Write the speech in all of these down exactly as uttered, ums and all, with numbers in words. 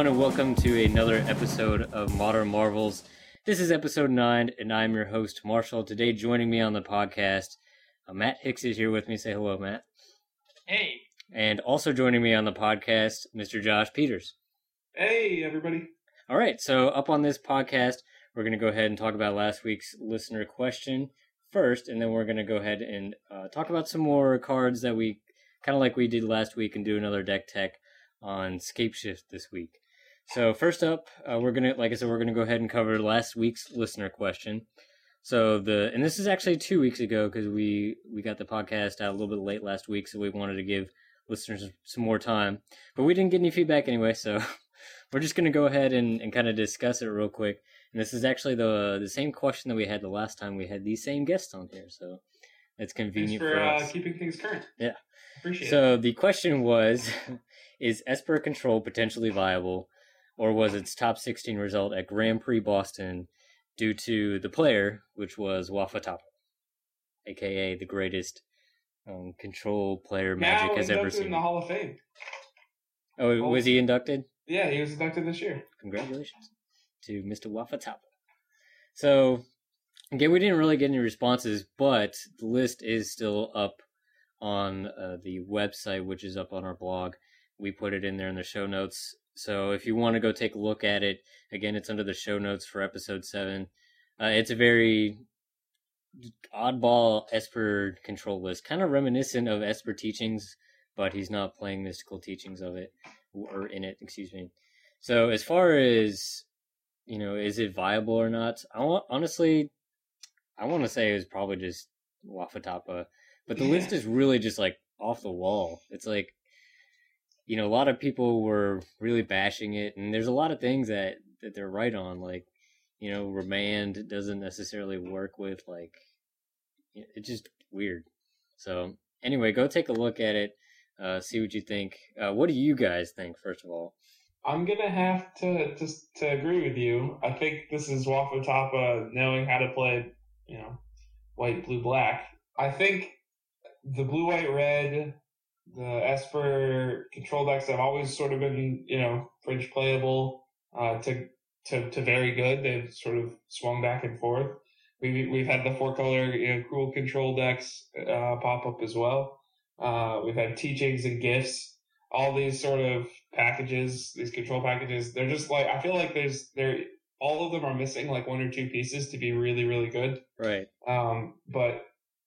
everyone, and welcome to another episode of Modern Marvels. This is episode nine, and I'm your host, Marshall. Today, joining me on the podcast, uh, Matt Hicks is here with me. Say hello, Matt. Hey. And also joining me on the podcast, Mister Josh Peters. Hey, everybody. All right, so up on this podcast, we're going to go ahead and talk about last week's listener question first, and then we're going to go ahead and uh, talk about some more cards that we, kind of like we did last week, and do another deck tech on Scapeshift this week. So first up, uh, we're gonna, like I said, we're gonna go ahead and cover last week's listener question. So the, and this is actually two weeks ago because we we got the podcast out a little bit late last week, so we wanted to give listeners some more time, but we didn't get any feedback anyway, so we're just gonna go ahead and, and kind of discuss it real quick. And this is actually the the same question that we had the last time we had these same guests on here, so it's convenient Thanks for, for us. Uh, keeping things current. Yeah. Appreciate so it. So the question was, is Esper Control potentially viable, or was its top sixteen result at Grand Prix Boston due to the player, which was Wafatafa, aka the greatest um, control player Magic now has ever inducted seen? in the Hall of Fame. Oh, Hall was he inducted? Yeah, he was inducted this year. Congratulations to Mister Wafatafa. So, again, we didn't really get any responses, but the list is still up on uh, the website, which is up on our blog. We put it in there in the show notes. So if you want to go take a look at it, again, it's under the show notes for episode seven. Uh, it's a very oddball Esper control list, kind of reminiscent of Esper Teachings, but he's not playing mystical teachings of it, or in it, excuse me. So as far as, you know, is it viable or not? I want, honestly, I want to say it was probably just Wafatafa, but the Yeah. list is really just like off the wall. It's like, you know, a lot of people were really bashing it, and there's a lot of things that, that they're right on, like, you know, Remand doesn't necessarily work with, like, it's just weird. So, anyway, go take a look at it, uh, see what you think. Uh, what do you guys think, first of all? I'm gonna have to just to agree with you. I think this is Wafatafa knowing how to play, you know, white, blue, black. I think the blue, white, red, the Esper control decks have always sort of been, you know, fringe playable uh, to to to very good. They've sort of swung back and forth. We've we've had the four color, you know, cruel control decks uh, pop up as well. Uh, we've had teachings and gifts. All these sort of packages, these control packages, they're just like, I feel like there's there all of them are missing like one or two pieces to be really really good. Right. Um, but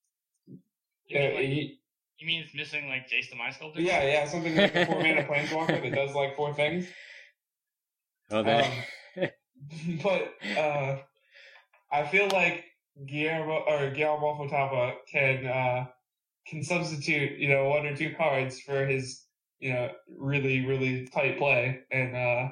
You mean, uh, like, he, you mean it's missing like Jace the Mind Sculptor? yeah, yeah, something like a four mana planeswalker that does like four things. Oh, that. Um, but uh, I feel like Guillermo or Guillermo Wafatafa can uh, can substitute, you know, one or two cards for his, you know, really really tight play and uh,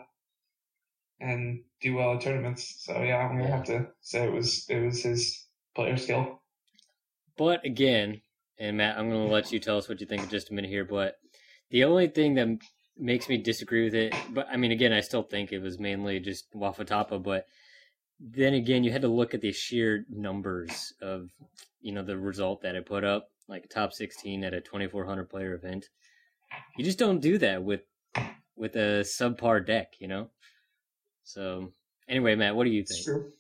and do well in tournaments. So yeah, I'm gonna have to say it was it was his player skill. But again, and Matt, I'm going to let you tell us what you think in just a minute here, but the only thing that makes me disagree with it, but I mean, again, I still think it was mainly just Wafatafa, but then again, you had to look at the sheer numbers of, you know, the result that it put up, like top sixteen at a twenty-four hundred player event. You just don't do that with with a subpar deck, you know? So, anyway, Matt, what do you think? It's true.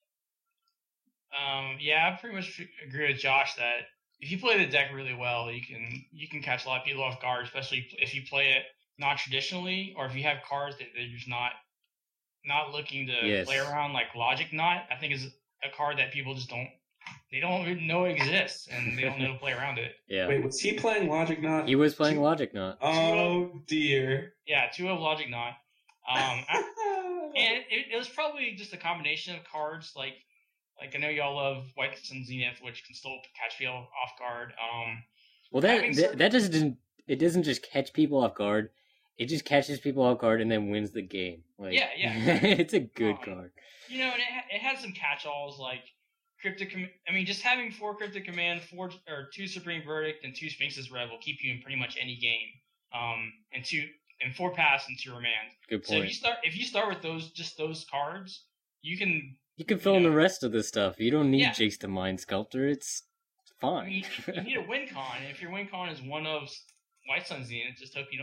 Um, yeah, I pretty much agree with Josh that if you play the deck really well, you can you can catch a lot of people off guard, especially if you play it not traditionally, or if you have cards that they're just not not looking to Yes. play around, like Logic Knot. I think is a card that people just don't they don't even know exists, and they don't know to play around it. Yeah. Wait, was he playing Logic Knot? He was playing Logic Knot. Oh dear. Yeah, two of Logic Knot. Um, I- and it, it was probably just a combination of cards like. Like, I know y'all love White Sun Zenith, which can still catch people off guard. Um, Well, that having that, certain- that just doesn't. It doesn't just catch people off guard. It just catches people off guard and then wins the game. Like, Yeah, yeah. it's a good Um, card. you know, and it, ha- it has some catch-alls like Cryptic. Com- I mean, just having four Cryptic Command, four or two Supreme Verdict, and two Sphinx's Rev will keep you in pretty much any game. Um, and two and four pass and two remand. Good So if point. you start if you start with those just those cards, you can. You can fill in you the know- rest of the stuff. You don't need Yeah. Jace the Mind Sculptor. It's I fine. mean, you, you need a win con, and if your win con is one of White Sun Zenith, just hope you don't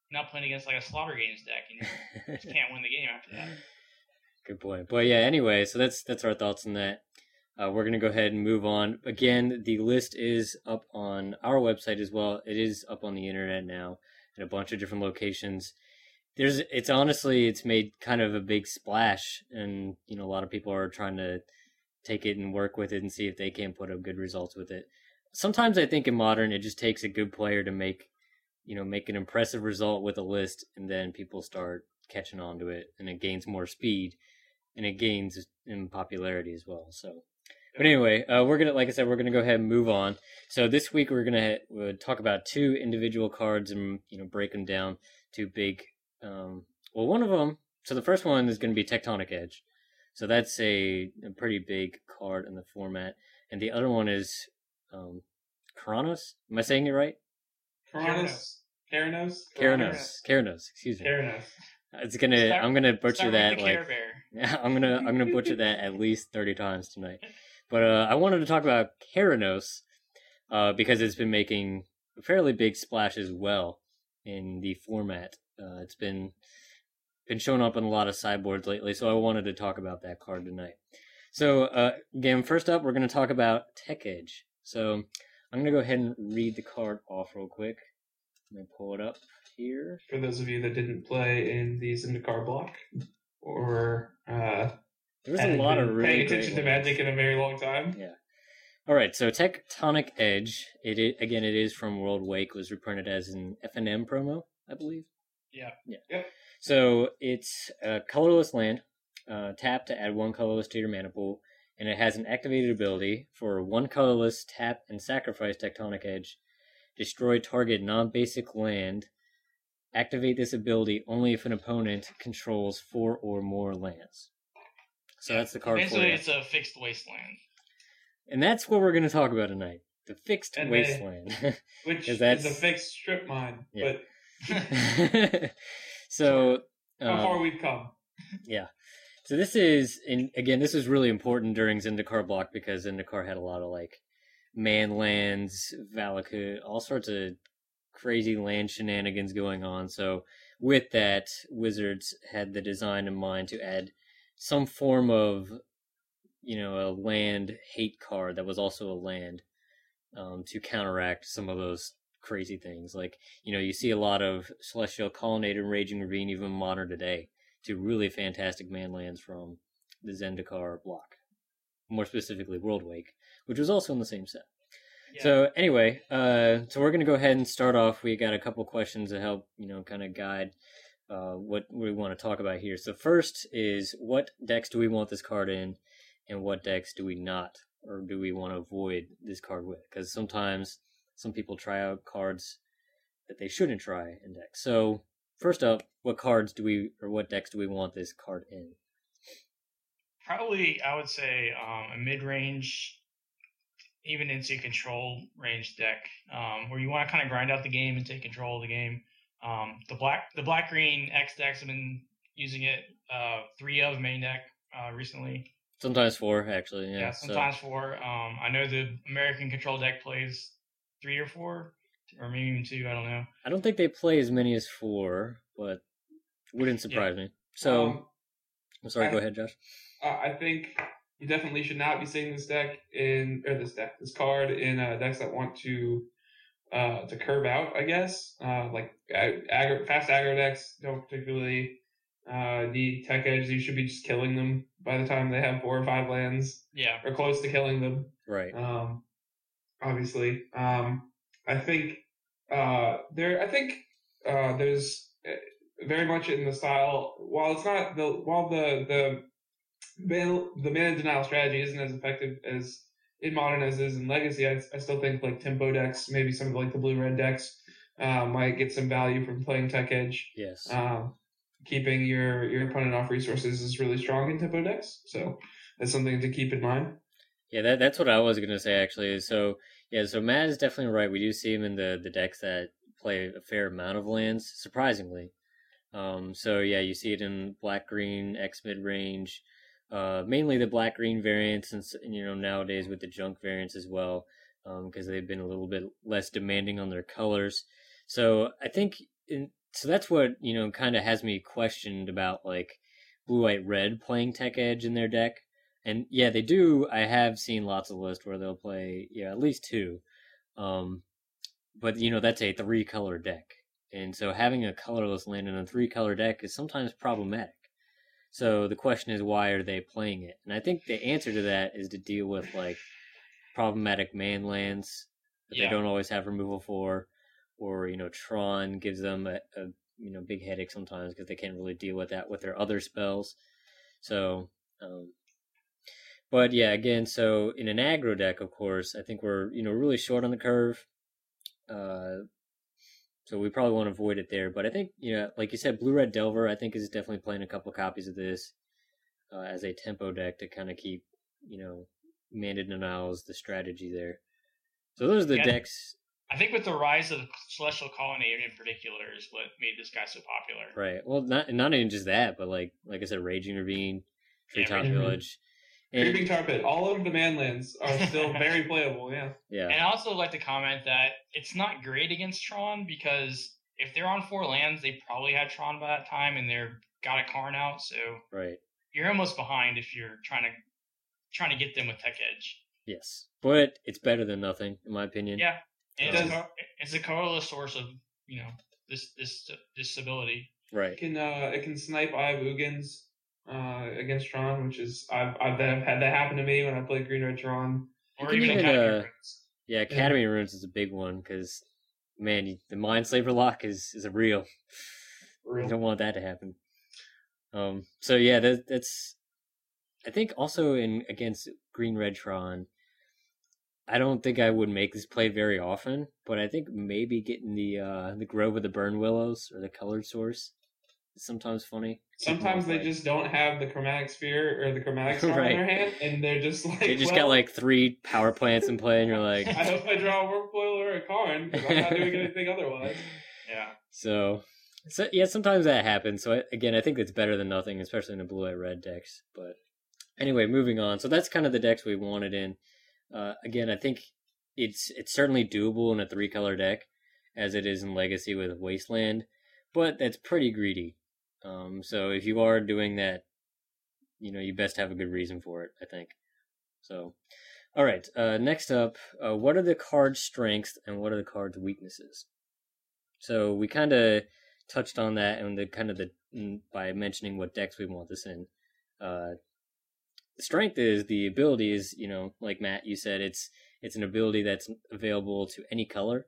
not playing against like a Slaughter Games deck, and you just can't win the game after that. Good point. But yeah, anyway, so that's that's our thoughts on that. Uh, we're gonna go ahead and move on. Again, the list is up on our website as well. It is up on the internet now in a bunch of different locations. There's, it's honestly, it's made kind of a big splash, and you know, a lot of people are trying to take it and work with it and see if they can put up good results with it. Sometimes I think in Modern, it just takes a good player to make, you know, make an impressive result with a list, and then people start catching on to it, and it gains more speed, and it gains in popularity as well. So, but anyway, uh, we're gonna, like I said, we're gonna go ahead and move on. So this week we're gonna we'll talk about two individual cards and you know break them down to big. Um, well, one of them. So the first one is gonna be Tectonic Edge. So that's a, a pretty big card in the format, and the other one is um, Keranos. Am I saying it right? Keranos. Keranos. Keranos. Keranos. Excuse me. Keranos. It's gonna. Start- I'm gonna butcher Start that. with the Like, Care Bear. yeah, I'm gonna. I'm gonna butcher that at least thirty times tonight. But uh, I wanted to talk about Keranos uh, because it's been making a fairly big splash as well in the format. Uh, it's been been showing up on a lot of sideboards lately, so I wanted to talk about that card tonight. So uh, again, first up, we're going to talk about Tech Edge. So I'm going to go ahead and read the card off real quick. Let me pull it up here. For those of you that didn't play in the Zendikar block, or uh, There's a hadn't lot of been really paying great attention to ones. Magic in a very long time. Yeah. All right. So Tectonic Edge. It is, again, it is from World Wake. It was reprinted as an F N M promo, I believe. Yeah. Yeah. Yep. So it's a colorless land. Uh, tap to add one colorless to your mana pool, and it has an activated ability for one colorless. Tap and sacrifice Tectonic Edge. Destroy target non-basic land. Activate this ability only if an opponent controls four or more lands. So that's the card for Basically, you. it's a fixed wasteland. And that's what we're going to talk about tonight. The fixed And they- wasteland. Which 'Cause is that's- a fixed strip mine. Yeah. But so, how um, far we've come. yeah. So this is, in, again, this is really important during Zendikar block because Zendikar had a lot of like Manlands, Valakut, all sorts of crazy land shenanigans going on. So with that, Wizards had the design in mind to add some form of, you know, a land hate card that was also a land um, to counteract some of those crazy things. Like, you know, you see a lot of Celestial Colonnade and Raging Ravine even modern today. Two really fantastic manlands from the Zendikar block. More specifically, World Wake, which was also in the same set. Yeah. So anyway, uh, so we're going to go ahead and start off. We got a couple questions to help, you know, kind of guide uh, what we want to talk about here. So first is, what decks do we want this card in, and what decks do we not, or do we want to avoid this card with? Because sometimes some people try out cards that they shouldn't try in decks. So first up, what cards do we, or what decks do we want this card in? Probably, I would say um, a mid-range, even into control range deck, um, where you want to kind of grind out the game and take control of the game. Um, the black, the black green X decks have been using it. Uh, three of main deck uh, recently. Sometimes four, actually. Yeah. Yeah, so- sometimes four. Um, I know the American control deck plays three or four, or maybe even two. I don't know. I don't think they play as many as four, but it wouldn't surprise me. So, Um, I'm sorry. I- Go ahead, Josh. Uh, I think you definitely should not be seeing this deck in, or this deck, this card in uh, decks that want to uh, to curve out, I guess. Uh, like ag- aggro, fast aggro decks don't particularly uh, need Tech Edge. You should be just killing them by the time they have four or five lands, Yeah. or close to killing them. Right. Um, obviously, um, I think uh, there. I think uh, there's uh, very much in the style. While it's not the while the the man, the mana denial strategy isn't as effective as in modern as it is in Legacy, I, I still think like tempo decks, maybe some of like the blue red decks, uh, might get some value from playing Tech Edge. Yes. Um, keeping your your opponent off resources is really strong in tempo decks, so that's something to keep in mind. Yeah, that that's what I was gonna say actually. So yeah, so Matt is definitely right. We do see him in the the decks that play a fair amount of lands, surprisingly. Um, so yeah, you see it in black green X mid range, uh, mainly the black green variants, and s- you know nowadays with the junk variants as well, because they've been a little bit less demanding on their colors. So I think in so that's what, you know, kind of has me questioned about, like, Blue, White, Red playing Tech Edge in their deck. And, yeah, they do. I have seen lots of lists where they'll play, yeah, at least two. Um, but, you know, that's a three-color deck. And so having a colorless land in a three-color deck is sometimes problematic. So the question is, why are they playing it? And I think the answer to that is to deal with, like, problematic man lands that Yeah. they don't always have removal for, or, you know, Tron gives them a, a you know, big headache sometimes because they can't really deal with that with their other spells. So, um, but yeah, again, so in an aggro deck, of course, I think we're, you know, really short on the curve. Uh, so we probably want to avoid it there. But I think, you know, like you said, Blue Red Delver, I think, is definitely playing a couple copies of this uh, as a tempo deck to kind of keep, you know, Mandate Denials the strategy there. So those are the Yeah. decks. I think with the rise of the Celestial Colonnade in particular is what made this guy so popular. Right. Well, not not even just that, but like like I said, Raging Ravine, Treetop Raging Village. And, Creeping Tar Pit. All of the manlands are still very playable. Yeah. yeah. And I also like to comment that it's not great against Tron because if they're on four lands, they probably had Tron by that time and they're got a Karn out, so Right. you're almost behind if you're trying to trying to get them with Tech Edge. Yes. But it's better than nothing, in my opinion. Yeah, and it's, Does- a, co- it's a colorless source of you know this this this stability. Right. It can uh, it can snipe Eye of Ugins uh, against Tron, which is I've I've had that happen to me when I played Green Red Tron. Or can even even, Academy uh, Runes. Yeah, Academy Runes is a big one because, man, you, the Mindslaver lock is, is a real. Real. You don't want that to happen. Um. So yeah, that, that's. I think also in against Green Red Tron, I don't think I would make this play very often, but I think maybe getting the uh, the Grove of the Burn Willows or the Colored Source is sometimes funny. Sometimes they Like, just don't have the Chromatic Sphere or the Chromatic Storm Right. in their hand, and they're just like they just well, got like three power plants in play, and you're like, I hope I draw a Workfoil or a Karn because I'm not doing anything otherwise. Yeah. so. So yeah, sometimes that happens. So I, again, I think it's better than nothing, especially in the blue white red decks. But anyway, moving on. So that's kind of the decks we wanted in. Uh, again, I think it's it's certainly doable in a three color deck, as it is in Legacy with Wasteland, but that's pretty greedy. Um, so if you are doing that, you know, you best have a good reason for it, I think. So, all right. Uh, next up, uh, what are the card's strengths and what are the card's weaknesses? So we kind of touched on that and the kind of the by mentioning what decks we want this in. Uh, the strength is the ability is, you know, like Matt, you said, it's it's an ability that's available to any color.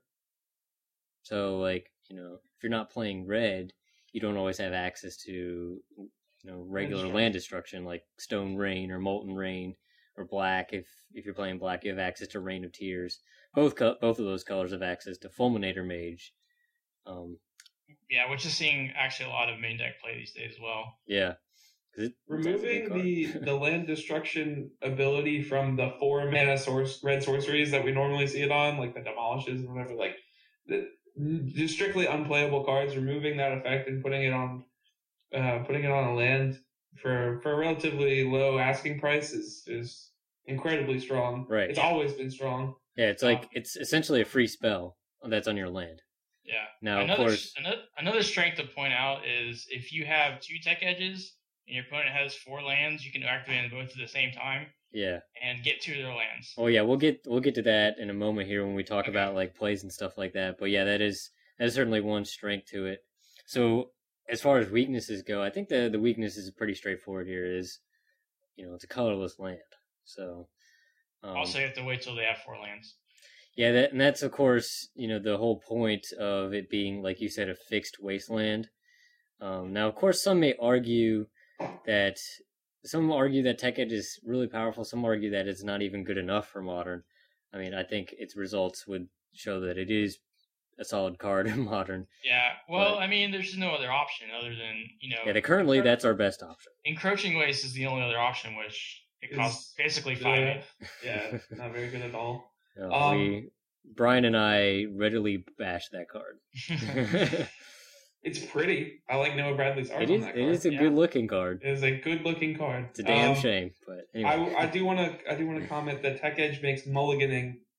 So, like, you know, if you're not playing red, you don't always have access to, you know, regular Land land destruction like Stone Rain or Molten Rain or black. If if you're playing black, you have access to Rain of Tears. Both co- both of those colors have access to Fulminator Mage. Um, Yeah, which is seeing actually a lot of main deck play these days as well. yeah. 'Cause it- that's a good Removing card. the, the land destruction ability from the four mana source red sorceries that we normally see it on, like the demolishes and whatever, like the just strictly unplayable cards, removing that effect and putting it on uh, putting it on a land for for a relatively low asking price is is incredibly strong. Right. It's always been strong. Yeah, it's like it's essentially a free spell that's on your land. Yeah. Now, of another, course, another another strength to point out is if you have two Tech Edges and your opponent has four lands, you can activate them both at the same time yeah. and get two of their lands. Oh yeah, we'll get we'll get to that in a moment here when we talk Okay. about like plays and stuff like that. But yeah, that is that is certainly one strength to it. So as far as weaknesses go, I think the the weakness is pretty straightforward here. Is, you know, it's a colorless land. So um, Also, you have to wait till they have four lands. yeah, that and that's of course, you know, the whole point of it being, like you said, a fixed wasteland. Um, now, of course, some may argue that some argue that Tech Edge is really powerful. Some argue that it's not even good enough for Modern. I mean, I think its results would show that it is a solid card in Modern. Yeah, well, But- I mean, there's just no other option other than, you know, Yeah, the, currently that's our best option. Encroaching Waste is the only other option, which it Is- costs basically five. Yeah, yeah, not very good at all. You know, Um, we Brian and I readily bash that card. it It's pretty. I like Noah Bradley's art on is that it card. is a yeah. good looking card. It is a good looking card. It's a damn Um, shame, but anyway. I, I do want to I do want to comment that Tech Edge makes mulliganing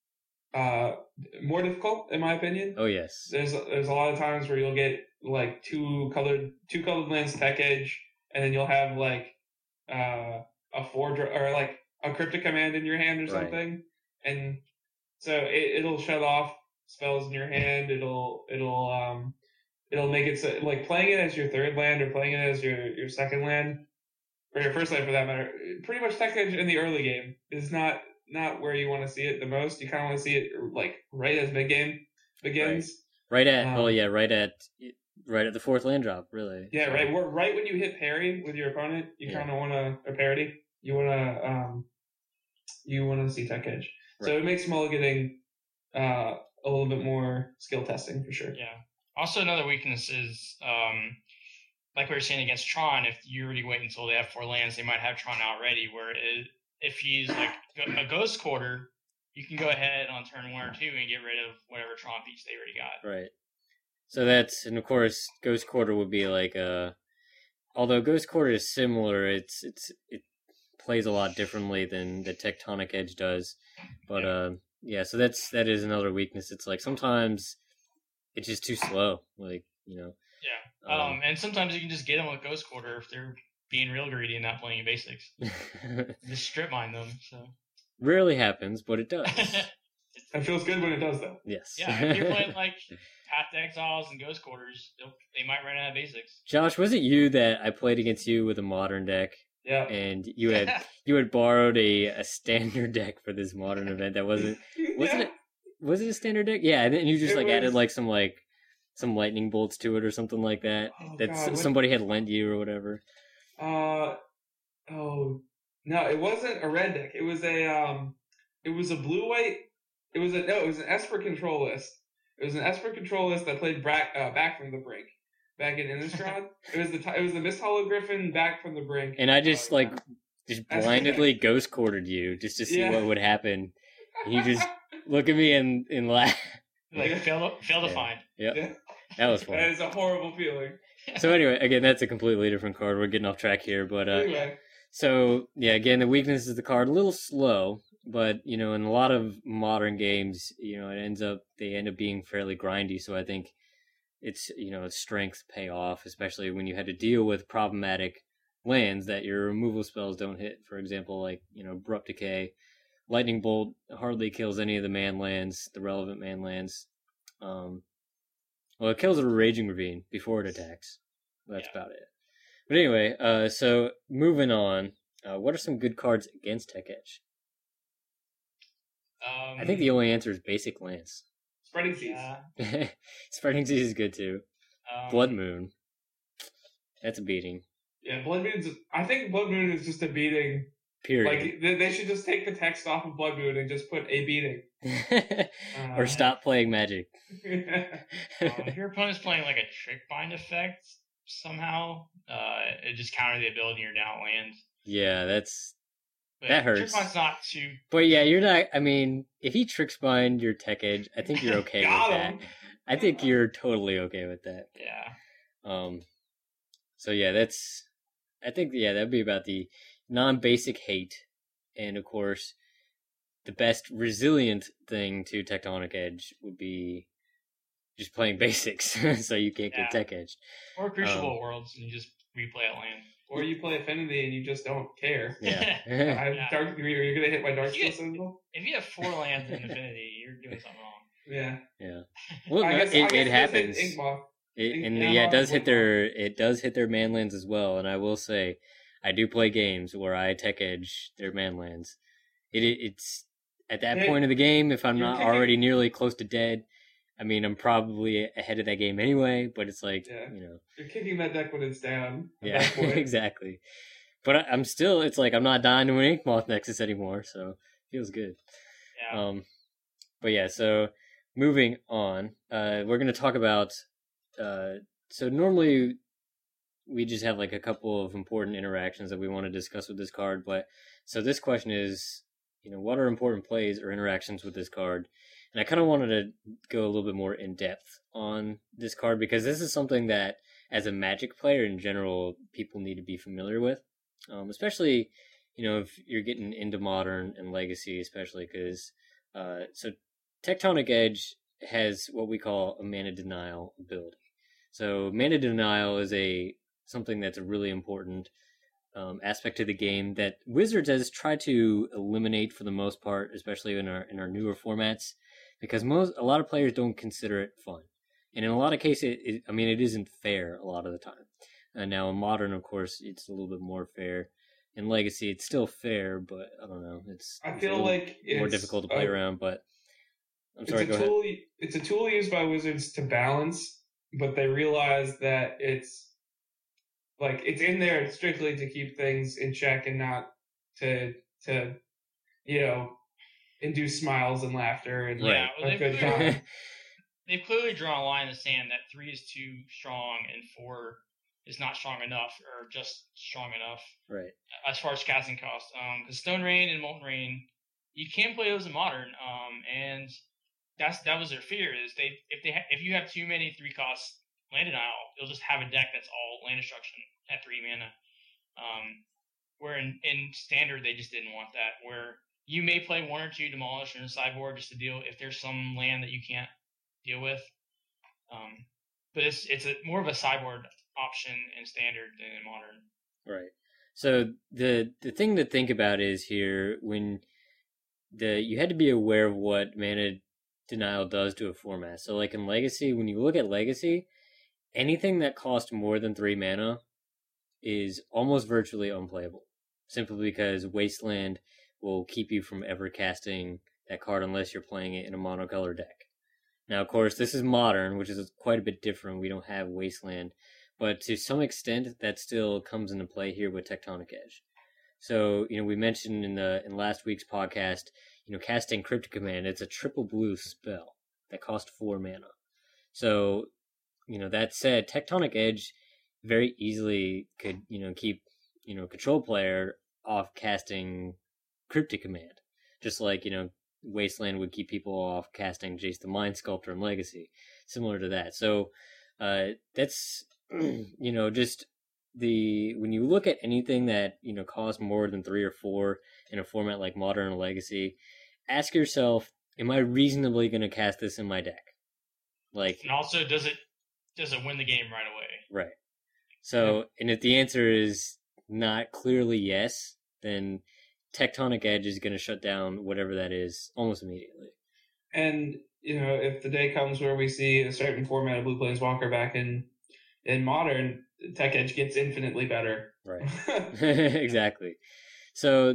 uh, more difficult in my opinion. Oh yes. There's there's a lot of times where you'll get like two colored two colored lands tech edge, and then you'll have like uh, a four dr- or like a cryptic command in your hand or Right. something, and so it, it'll shut off spells in your hand. It'll it'll um it'll make it so, like playing it as your third land or playing it as your your second land or your first land for that matter. Pretty much tech edge in the early game is not not where you want to see it the most. You kind of want to see it like right as mid game begins. Right at Um, oh yeah, right at right at the fourth land drop, really. Yeah, So, right. We're, right when you hit parry with your opponent, you Yeah. kind of want to a parity. You want to um, you want to see tech edge. So Right. it makes mulliganing uh, a little bit more skill testing for sure. Yeah. Also, another weakness is, um, like we were saying against Tron, if you already wait until they have four lands, they might have Tron out ready. Where it, if he's like a Ghost Quarter, you can go ahead on turn one or two and get rid of whatever Tron piece they already got. Right. So that's and of course Ghost Quarter would be like a although Ghost Quarter is similar, it's it's it plays a lot differently than the Tectonic Edge does. But Yeah. uh, yeah, so that's that is another weakness. It's like sometimes it's just too slow. Like, you know. Yeah. Um, and sometimes you can just get them with Ghost Quarter if they're being real greedy and not playing basics. Just strip mine them. So. Rarely happens, but it does. It feels good when it does, though. Yes. Yeah, if you're playing like Path to Exiles and Ghost Quarters, they'll- they might run out of basics. Josh, was it you that I played against you with a modern deck, Yeah. and you had you had borrowed a, a standard deck for this modern event that wasn't wasn't Yeah. it was it a standard deck? Yeah, and then you just It like was- added like some like some lightning bolts to it or something like that Oh, that God, s- what- somebody had lent you or whatever. Uh oh no, it wasn't a red deck. It was a um, it was a blue white. It was a no, it was an Esper control list. It was an Esper control list that played back uh, back from the brink, back in Innistrad. It was the t- it was the Mist Hollow Griffin back from the brink. And I just Oh, like yeah. just That's- blindly ghost quartered you just to see Yeah. what would happen. And you just look at me and, and laugh. Like Yeah. fail, to, fail to Yeah. find. Yep, Yeah. that was That fun. is a horrible feeling. So anyway, again, that's a completely different card. We're getting off track here, but uh, Anyway, so yeah, again, the weakness is the card a little slow, but you know, in a lot of modern games, you know, it ends up they end up being fairly grindy. So I think it's you know strengths pay off, especially when you had to deal with problematic lands that your removal spells don't hit. For example, like you know, Abrupt Decay, Lightning Bolt hardly kills any of the man lands, the relevant man lands. Um, well, it kills a Raging Ravine before it attacks. That's Yeah. about it. But anyway, uh, so moving on, uh, what are some good cards against Tech Edge? Um, I think the only answer is Basic Lance. Spreading Seas. yeah, Spreading Seas is good too. um, Blood Moon. That's a beating. Yeah, Blood Moon's. I think Blood Moon is just a beating. Period. Like they, they should just take the text off of Blood Moon and just put a beating. or stop playing Magic. um, if your opponent's playing like a Trick Bind effect somehow, uh, it just counter the ability you're down land. Yeah, that's. But That hurts. Trick Bind's not too. But yeah, you're not. I mean, if he Trick Spine your Tech Edge, I think you're okay with Got that. him. I think you're totally okay with that. Yeah. Um, so yeah, that's. I think yeah, that'd be about the non-basic hate, and of course, the best resilient thing to Tectonic Edge would be just playing basics, so you can't get Yeah. Tech Edge. Or Crucible Um, Worlds and you just replay a land. Or you play Affinity and you just don't care. Yeah, I, Yeah. dark, are you gonna hit my Dark Yeah. Steel symbol? If you have four lands in Affinity, you're doing something wrong. Yeah. yeah. Well, I no, guess, it, I guess it just happens. hit Inkmoth. It, Ink- and yeah, yeah, it does Woodblock. hit their it does hit their manlands as well. And I will say, I do play games where I Tech Edge their manlands. It, it it's at that Hey, point of the game, if I'm you're not kicking- already nearly close to dead, I mean I'm probably ahead of that game anyway. But it's like Yeah. you know, You're kicking that deck when it's down. at yeah, that point. exactly. But I, I'm still, it's like I'm not dying to an Inkmoth Nexus anymore, so it feels good. Yeah. Um, but yeah, so moving on, uh, we're gonna talk about. Uh, so normally we just have like a couple of important interactions that we want to discuss with this card, but so this question is, you know, what are important plays or interactions with this card? And I kind of wanted to go a little bit more in depth on this card because this is something that, as a Magic player in general, people need to be familiar with, um, especially you know if you're getting into Modern and Legacy, especially because uh, so Tectonic Edge has what we call a mana denial ability. So mana denial is a something that's a really important um, aspect to the game that Wizards has tried to eliminate for the most part, especially in our in our newer formats, because most a lot of players don't consider it fun, and in a lot of cases, it, it, I mean, it isn't fair a lot of the time. And now in Modern, of course, it's a little bit more fair. In Legacy, it's still fair, but I don't know. It's I it's feel like more it's difficult to play a, around, but I'm sorry. It's a Go tool. ahead. It's a tool used by Wizards to balance, but they realize that it's like it's in there strictly to keep things in check and not to to you know induce smiles and laughter and Yeah, well, a they've good clearly, time. they've clearly drawn a line in the sand that three is too strong and four is not strong enough or just strong enough. Right. As far as casting costs, um, because Stone Rain and Molten Rain, you can play those in Modern, um, and that's that was their fear is they if they ha- if you have too many three cost land denial, you'll just have a deck that's all land destruction at three mana. Um, where in, in Standard they just didn't want that. Where you may play one or two Demolish in a sideboard just to deal if there's some land that you can't deal with. Um, but it's it's a more of a sideboard option in Standard than in Modern. Right. So the the thing to think about is here when the you had to be aware of what mana denial does to a format. So like in Legacy, when you look at Legacy, anything that costs more than three mana is almost virtually unplayable. Simply because Wasteland will keep you from ever casting that card unless you're playing it in a monocolor deck. Now, of course, this is Modern, which is quite a bit different. We don't have Wasteland. But to some extent, that still comes into play here with Tectonic Edge. So, you know, we mentioned in the in last week's podcast, you know, casting Cryptic Command, it's a triple blue spell that costs four mana. So, you know, that said, Tectonic Edge very easily could, you know, keep, you know, control player off casting Cryptic Command. Just like, you know, Wasteland would keep people off casting Jace the Mind Sculptor in Legacy. Similar to that. So, uh, that's, you know, just the, when you look at anything that, you know, costs more than three or four in a format like Modern or Legacy, ask yourself, am I reasonably going to cast this in my deck? Like, and also, does it does it win the game right away? Right. So, and if the answer is not clearly yes, then Tectonic Edge is going to shut down whatever that is almost immediately. And you know, if the day comes where we see a certain format of Blue Planeswalker back in in Modern, Tech Edge gets infinitely better. Right. Exactly. So,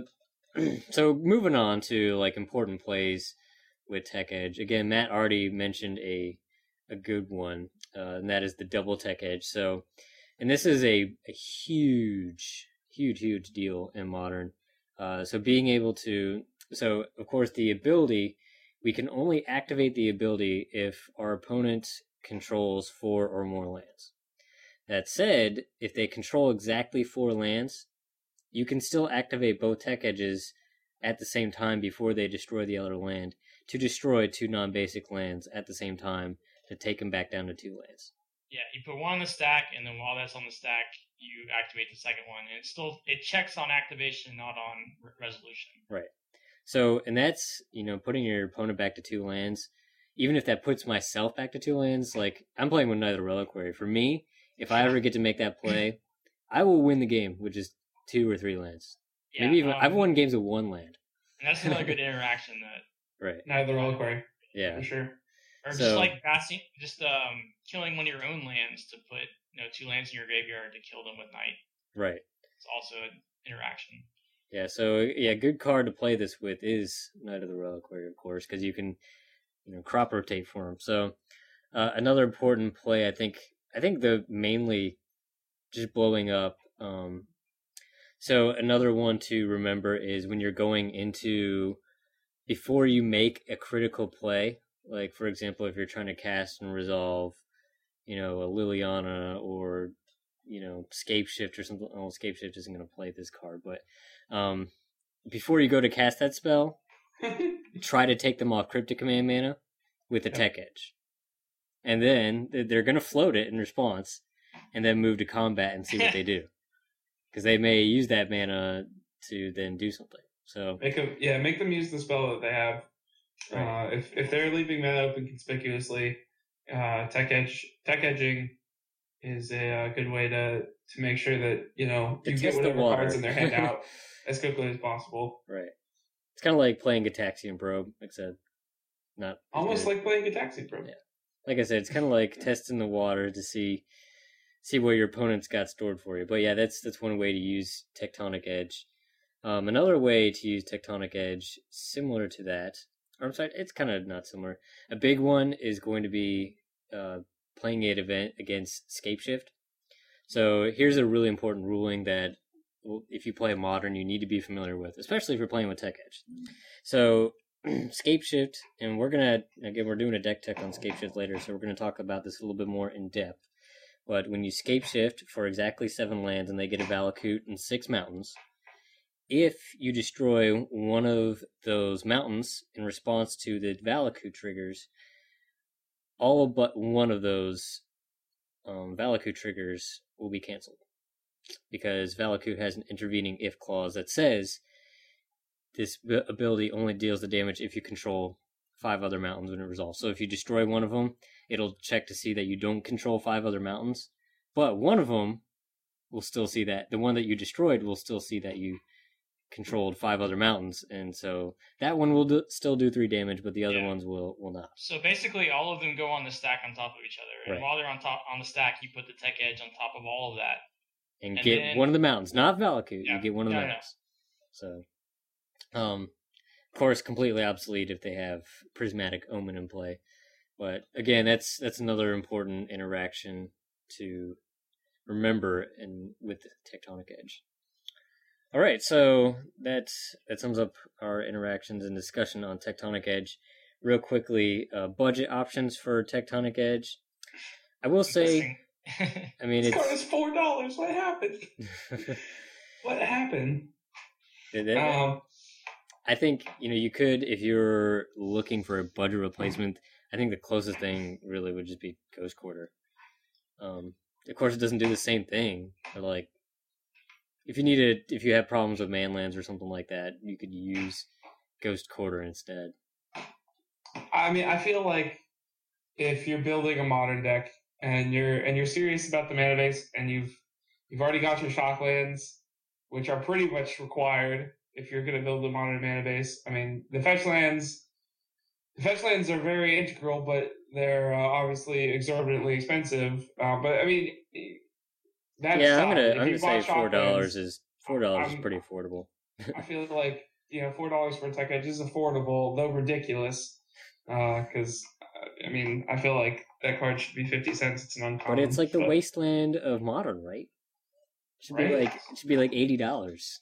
so moving on to like important plays with Tech Edge. Again, Matt already mentioned a a good one, uh, and that is the double Tech Edge. So, and this is a, a huge, huge, huge deal in Modern. Uh, so being able to, so of course the ability, we can only activate the ability if our opponent controls four or more lands. That said, if they control exactly four lands, you can still activate both Tech Edges at the same time before they destroy the other land to destroy two non-basic lands at the same time to take them back down to two lands. Yeah, you put one on the stack, and then while that's on the stack, you activate the second one. And it still it checks on activation, not on re- resolution. Right. So, and that's, you know, putting your opponent back to two lands. Even if that puts myself back to two lands, like, I'm playing with Neither Reliquary. For me, if I ever get to make that play, I will win the game with just two or three lands. Yeah, Maybe even, um, I've won games with one land. And that's another good interaction that. Right. Neither Reliquary. Yeah. For sure. Or So- just like passing, just um, killing one of your own lands to put you know two lands in your graveyard to kill them with Night. Right. It's also an interaction. Yeah, so, yeah, good card to play this with is Knight of the Reliquary, of course, because you can, you know, crop rotate for him. So, uh, another important play, I think, I think the mainly just blowing up. Um, so, another one to remember is when you're going into, before you make a critical play, like, for example, if you're trying to cast and resolve, you know, a Liliana or, you know, Scape Shift or something. Oh, Scape Shift isn't going to play this card, but um, before you go to cast that spell, try to take them off Cryptic Command mana with a Yeah. Tech Edge. And then they're going to float it in response and then move to combat and see what they do. Because they may use that mana to then do something. So, Make them, yeah, make them use the spell that they have Right. Uh, if if they're leaving mana open conspicuously, uh, tech edge tech edging is a, a good way to to make sure that you know To you test get the whatever water. cards in their hand out as quickly as possible. Right. It's kind of like playing Gataxian Probe, except not almost good. like playing Gataxian Probe. Yeah. Like I said, it's kind of like testing the water to see see what your opponent's got stored for you. But yeah, that's that's one way to use Tectonic Edge. Um, another way to use Tectonic Edge, similar to that, or I'm sorry, it's kind of not similar. A big one is going to be uh, playing it event against Scapeshift. So here's a really important ruling that if you play Modern, you need to be familiar with, especially if you're playing with Tech Edge. So Scapeshift, and we're gonna again we're doing a deck tech on Scapeshift later, so we're gonna talk about this a little bit more in depth. But when you Scapeshift for exactly seven lands and they get a Valakut and six mountains, if you destroy one of those mountains in response to the Valakut triggers, all but one of those um, Valakut triggers will be canceled. Because Valakut has an intervening if clause that says this ability only deals the damage if you control five other mountains when it resolves. So if you destroy one of them, it'll check to see that you don't control five other mountains. But one of them will still see that. The one that you destroyed will still see that you controlled five other mountains. And so that one will do, still do three damage, but the other yeah. ones will, will not. So basically all of them go on the stack on top of each other. And right. while they're on top on the stack, you put the Tech Edge on top of all of that. And, and get then, one of the mountains, not Valakut. Yeah, you get one of the yeah, mountains. So, um, of course, completely obsolete if they have Prismatic Omen in play. But again, that's that's another important interaction to remember in with the Tectonic Edge. All right, so that that sums up our interactions and discussion on Tectonic Edge. Real quickly, uh, budget options for Tectonic Edge. I will say. I mean, this it's card is four dollars. What happened? what happened? It, it, um, I think you know you could if you're looking for a budget replacement. I think the closest thing really would just be Ghost Quarter. Um, of course, it doesn't do the same thing, but like if you need it, if you have problems with manlands or something like that, you could use Ghost Quarter instead. I mean, I feel like if you're building a Modern deck. And you're and you're serious about the mana base, and you've you've already got your shocklands, which are pretty much required if you're going to build a Modern mana base. I mean, the fetch lands, the fetch lands are very integral, but they're uh, obviously exorbitantly expensive. Uh, but I mean, that's yeah, I'm solid. gonna If I'm you gonna say four dollars shocklands, is four dollars is I'm- pretty affordable. I feel like you know four dollars for a Tech Edge is affordable, though ridiculous. Because uh, I mean, I feel like that card should be fifty cents. It's an uncommon. But it's like the but... wasteland of Modern, right? It should right? be like it should be like eighty dollars.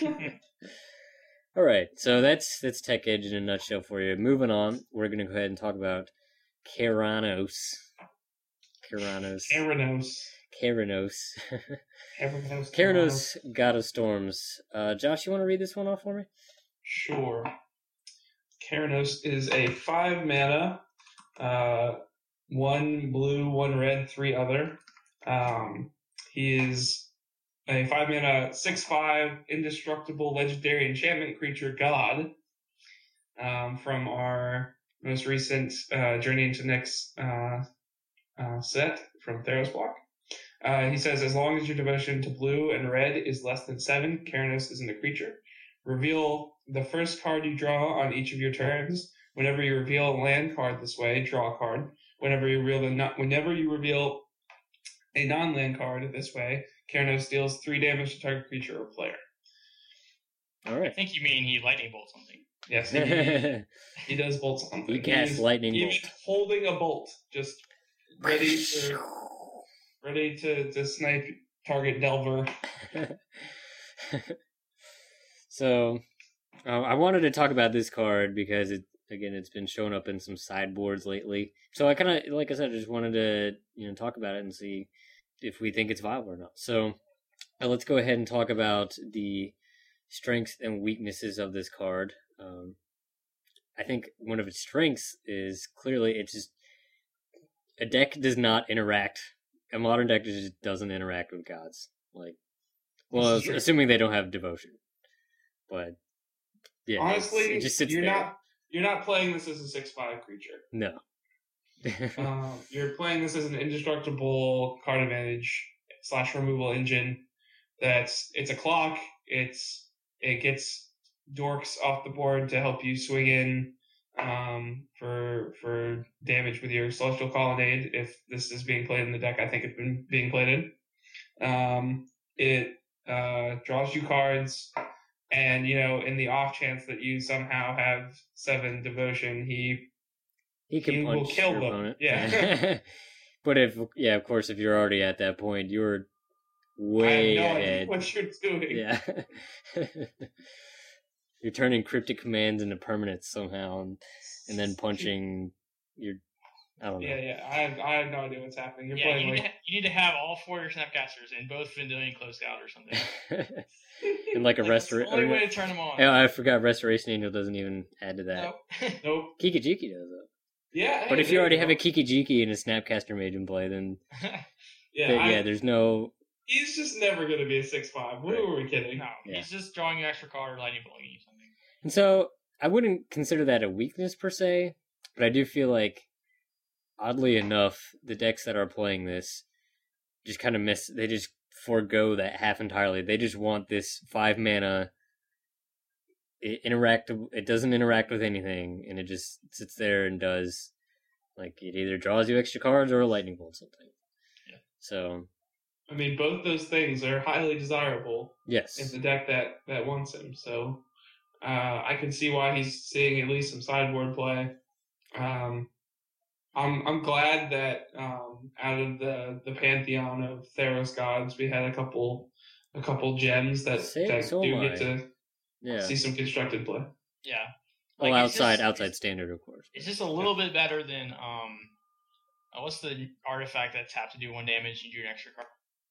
All right, so that's that's Tech Edge in a nutshell for you. Moving on, we're gonna go ahead and talk about Keranos. Keranos. Keranos. Keranos. Keranos. Keranos, God of Storms. Uh, Josh, you want to read this one off for me? Sure. Keranos is a five mana, uh, one blue, one red, three other. Um, he is a five mana, six five indestructible legendary enchantment creature god. Um, from our most recent uh, Journey into Nyx uh, uh, set from Theros block. Uh, he says, as long as your devotion to blue and red is less than seven, Keranos isn't a creature. Reveal the first card you draw on each of your turns. Whenever you reveal a land card this way, draw a card. Whenever you reveal a non- whenever you reveal a non-land card this way, Keranos deals three damage to target creature or player. All right. I think you mean he lightning bolts something. Yes, he, he does bolt something. He casts He's, lightning he's bolt. holding a bolt, just ready to ready to, to snipe target Delver. So, uh, I wanted to talk about this card because it again it's been showing up in some sideboards lately. So I kind of, like I said, I just wanted to you know talk about it and see if we think it's viable or not. So uh, let's go ahead and talk about the strengths and weaknesses of this card. Um, I think one of its strengths is clearly it just a deck does not interact. A modern deck just doesn't interact with gods. Like, well, assuming they don't have devotion. But yeah, honestly, it just sits you're there. not you're not playing this as a six five creature. No. um, you're playing this as an indestructible card advantage slash removal engine. That's it's a clock. It's it gets dorks off the board to help you swing in um, for for damage with your Celestial Colonnade. If this is being played in the deck, I think it's been being played in. Um, it uh, draws you cards, and you know, in the off chance that you somehow have seven devotion, he he can he punch will kill your them. opponent. Yeah. But if yeah, of course, if you're already at that point, you're way I have no ahead. idea what you're doing. Yeah. You're turning cryptic commands into permanents somehow, and, and then punching your. I don't know. Yeah, yeah. I have, I have no idea what's happening. You're yeah, playing you need, like to, you need to have all four of your Snapcasters in both Vendilion closed out or something. And like a Like, that's the restoration. only way to turn them on. Yeah, I forgot Restoration Angel doesn't even add to that. Nope. nope. Kikijiki does though. Yeah. But hey, if you there already go. have a Kikijiki and a Snapcaster Mage in play, then yeah, th- I, yeah, there's no. he's just never going to be a six five. What Right. were we kidding? no, Yeah. he's just drawing you extra card or lightning bolting you something. And so I wouldn't consider that a weakness per se, but I do feel like, oddly enough, the decks that are playing this just kind of miss. They just forego that half entirely. They just want this five mana. It interact. It doesn't interact with anything, and it just sits there and does like it either draws you extra cards or a lightning bolt something. Yeah. So I mean, both those things are highly desirable yes, in the deck that, that wants him. So uh, I can see why he's seeing at least some sideboard play. Um, I'm I'm glad that um, out of the, the pantheon of Theros gods, we had a couple a couple gems that, Say- that so do am get I. to yeah. see some constructed play. Yeah. Well, Like, it's outside just- outside it's- standard, of course. It's just a little bit better than um, uh, what's the artifact that tapped to do one damage? You drew an extra card.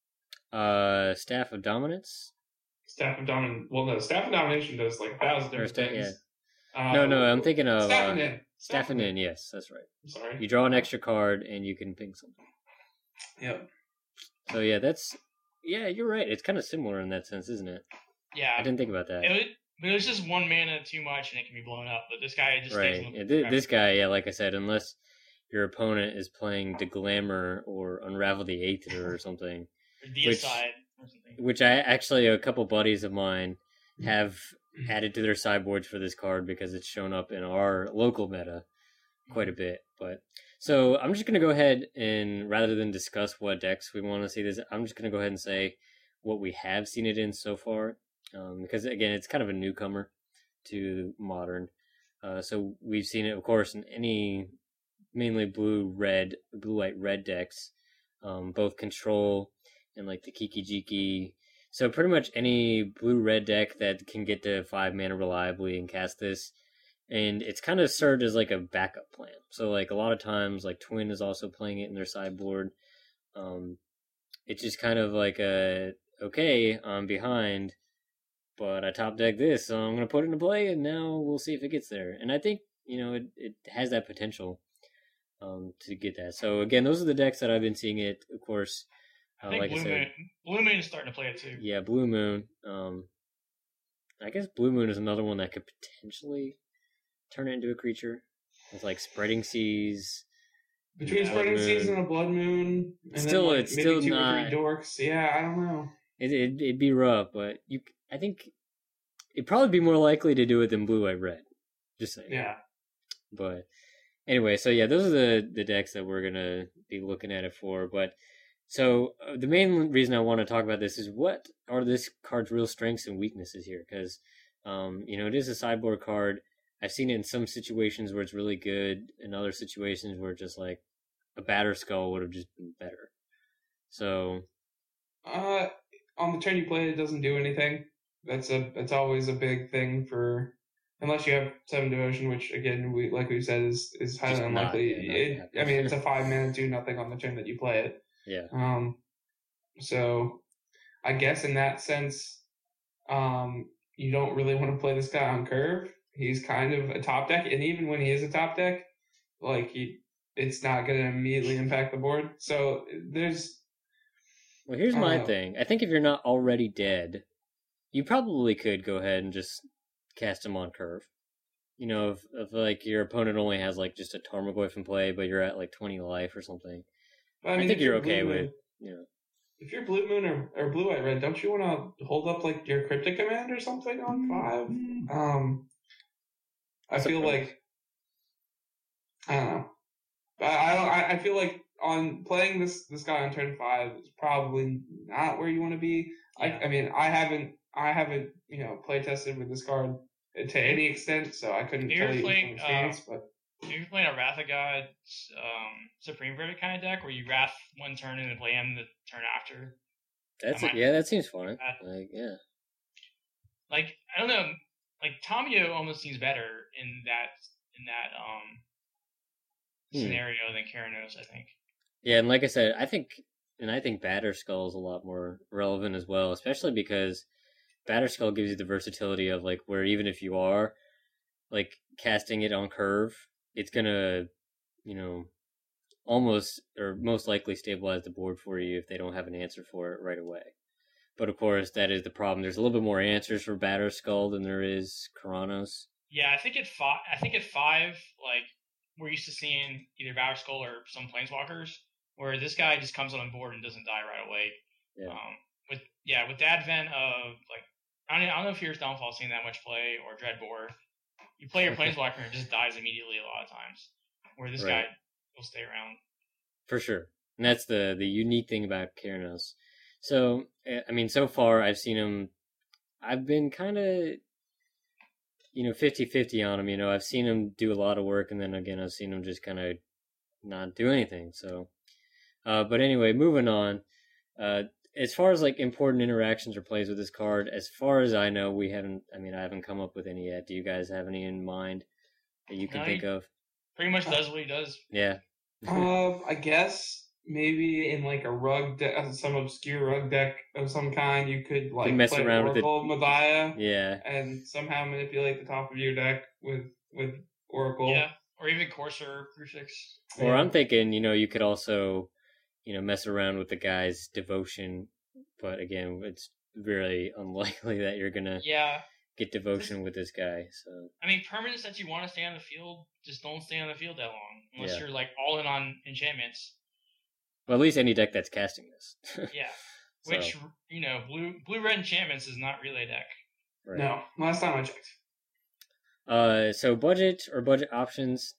Uh, Staff of Dominance. Staff of Domination. Well, no, Staff of Domination does like a thousand Or different sta- things. Uh, No, no, I'm thinking of Staff uh, and in. Staff and in. Yes, that's right. I'm sorry. You draw an extra card and you can ping something. Yep. So yeah, that's yeah, you're right. It's kind of similar in that sense, isn't it? Yeah. I didn't think about that. It was, but it was just one mana too much and it can be blown up. But this guy just stays Right. in Yeah, the thi- this guy, yeah, like I said, unless your opponent is playing Deglammer or Unravel the Aether or something, or deicide or something. which I actually a couple buddies of mine have added to their sideboards for this card because it's shown up in our local meta quite a bit. But so I'm just gonna go ahead and rather than discuss what decks we want to see this, I'm just gonna go ahead and say what we have seen it in so far, um, because again, it's kind of a newcomer to Modern. Uh, so we've seen it, of course, in any mainly blue, red, blue, white, red decks, um, both control and like the Kikijiki. So pretty much any blue red deck that can get to five mana reliably and cast this, and it's kind of served as like a backup plan. So like a lot of times, like Twin is also playing it in their sideboard. Um, it's just kind of like a okay, I'm behind, but I top deck this, so I'm gonna put it into play, and now we'll see if it gets there. And I think you know it it has that potential um, to get that. So again, those are the decks that I've been seeing it. Of course. I Uh, think like Blue I said, Moon, Blue Moon is starting to play it too. yeah, Blue Moon. Um, I guess Blue Moon is another one that could potentially turn it into a creature with like Spreading Seas. Between Blood Spreading Moon. Seas and a Blood Moon, and Still- then, like, it's maybe still two not- or three dorks. Yeah, I don't know. It, it it'd be rough, but you, I think it'd probably be more likely to do it than Blue White Red. Just saying. Yeah. But anyway, so yeah, those are the the decks that we're gonna be looking at it for. But so uh, the main reason I want to talk about this is what are this card's real strengths and weaknesses here, because um, you know it is a sideboard card. I've seen it in some situations where it's really good, in other situations where it's just like a Batter Skull would have just been better. So Uh, on the turn you play, it doesn't do anything. That's a that's always a big thing for, unless you have seven devotion, which again, we like we said is is highly Just not- unlikely. yeah, not it, happening. I mean, it's a five mana do nothing on the turn that you play it. yeah, Um, so I guess in that sense, um, you don't really want to play this guy on curve. He's kind of a top deck, and even when he is a top deck, like he, it's not going to immediately impact the board. So there's well, here's my Uh, thing. I think if you're not already dead, you probably could go ahead and just cast him on curve. you know, if, if like your opponent only has like just a Tarmogoyf in play, but you're at like twenty life or something. But, I, I mean, think if you're you're okay blue with, moon, you know. if you're blue moon or, or blue white red, don't you want to hold up like your cryptic command or something on five? Um, I feel like I don't know. I I, don't, I I feel like on playing this this guy on turn five is probably not where you want to be. Yeah. I I mean I haven't I haven't you know play tested with this card to any extent, so I couldn't You're tell you playing, from experience. uh, but If you're playing a Wrath of God um, Supreme Verdict kind of deck, where you Wrath one turn and then play him the turn after, That's might- it. Yeah, that seems fine. that- Like, yeah. like I don't know, like Tamio almost seems better in that in that um Hmm. scenario than Keranos, I think. Yeah, and like I said, I think, and I think Batterskull is a lot more relevant as well, especially because Batterskull gives you the versatility of like where even if you are like casting it on curve, it's gonna, you know, almost or most likely stabilize the board for you if they don't have an answer for it right away. But of course, that is the problem. There's a little bit more answers for Batterskull than there is Keranos. Yeah, I think at five, I think at five, like we're used to seeing either Batterskull or some Planeswalkers, where this guy just comes on board and doesn't die right away. Yeah. Um, with yeah, with the advent of like I don't, I don't know if Here's Downfall seen that much play or Dreadbore. You play your Planeswalker and it just dies immediately a lot of times. Where this Right. guy will stay around. For sure. And that's the, the unique thing about Keranos. So, I mean, so far I've seen him, I've been kind of, you know, fifty-fifty on him. You know, I've seen him do a lot of work, and then again, I've seen him just kind of not do anything. So, uh, but anyway, moving on. Uh, as far as like important interactions or plays with this card, as far as I know, we haven't, I mean, I haven't come up with any yet. Do you guys have any in mind that you can No, think he- of? Pretty much does what he does. Yeah. Um, I guess maybe in like a rug deck, some obscure rug deck of some kind, you could like mess play around with it. Oracle of Madiah Yeah. and somehow manipulate the top of your deck with with Oracle. Yeah, or even Courser Crucifix. Or Yeah. I'm thinking, you know, you could also, you know, mess around with the guy's devotion, but again, it's really unlikely that you're gonna Yeah, get devotion with this guy. So I mean permanents that you want to stay on the field, just don't stay on the field that long unless Yeah. you're like all in on enchantments. well, at least any deck that's casting this. Yeah, So, which you know, blue blue red enchantments is not relay deck. right. No, last time I checked. Uh, so budget or budget options.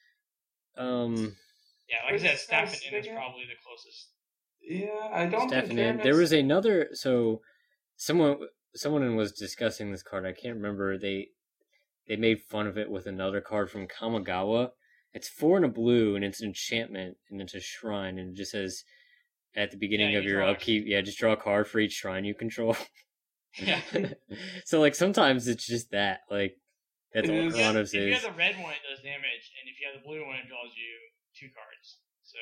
Um, Yeah, like I said, What's Staff that and In is figure? probably the closest. Yeah, I don't Stefan, think and there was another. So someone someone was discussing this card. I can't remember. They they made fun of it with another card from Kamigawa. It's four and a blue, and it's an enchantment, and it's a shrine, and it just says at the beginning Yeah, of you your draw a- upkeep, yeah, just draw a card for each shrine you control. Yeah. So like sometimes it's just that, like that's It all is. If you have- Kronos if you have is. the red one, it does damage, and if you have the blue one, it draws you two cards. So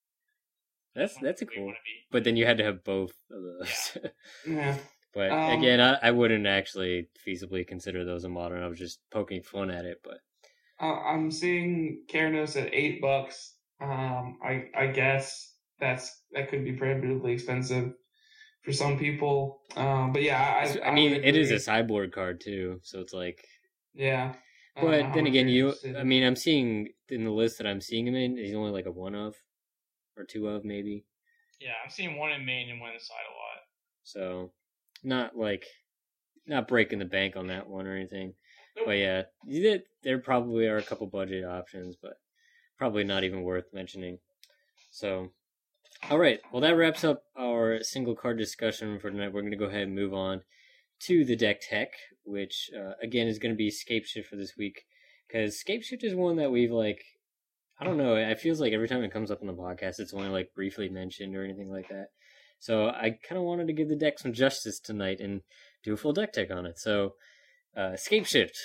That's not that's a where you cool. wanna be. But then you had to have both of those. Yeah. But Um, again, I, I wouldn't actually feasibly consider those a modern. I was just poking fun at it, but Uh, I'm seeing Keranos at eight bucks. Um, I I guess that's that could be prohibitively expensive for some people. Um, but yeah, I I, mean, would it is a agree. sideboard card too, so it's like. Yeah. I don't know But how then much again, you're you. interested I in. mean, I'm seeing in the list that I'm seeing him in, he's only like a one of, or two of maybe. Yeah, I'm seeing one in main and one in side a lot. So, not like, not breaking the bank on that one or anything. Nope. But yeah, you did- there probably are a couple budget options, but probably not even worth mentioning. So, all right. Well, that wraps up our single card discussion for tonight. We're going to go ahead and move on to the deck tech, which uh, again is going to be Scapeshift for this week, because Scapeshift is one that we've like, I don't know. It feels like every time it comes up on the podcast, it's only like briefly mentioned or anything like that. So I kind of wanted to give the deck some justice tonight and do a full deck tech on it. So uh, Scapeshift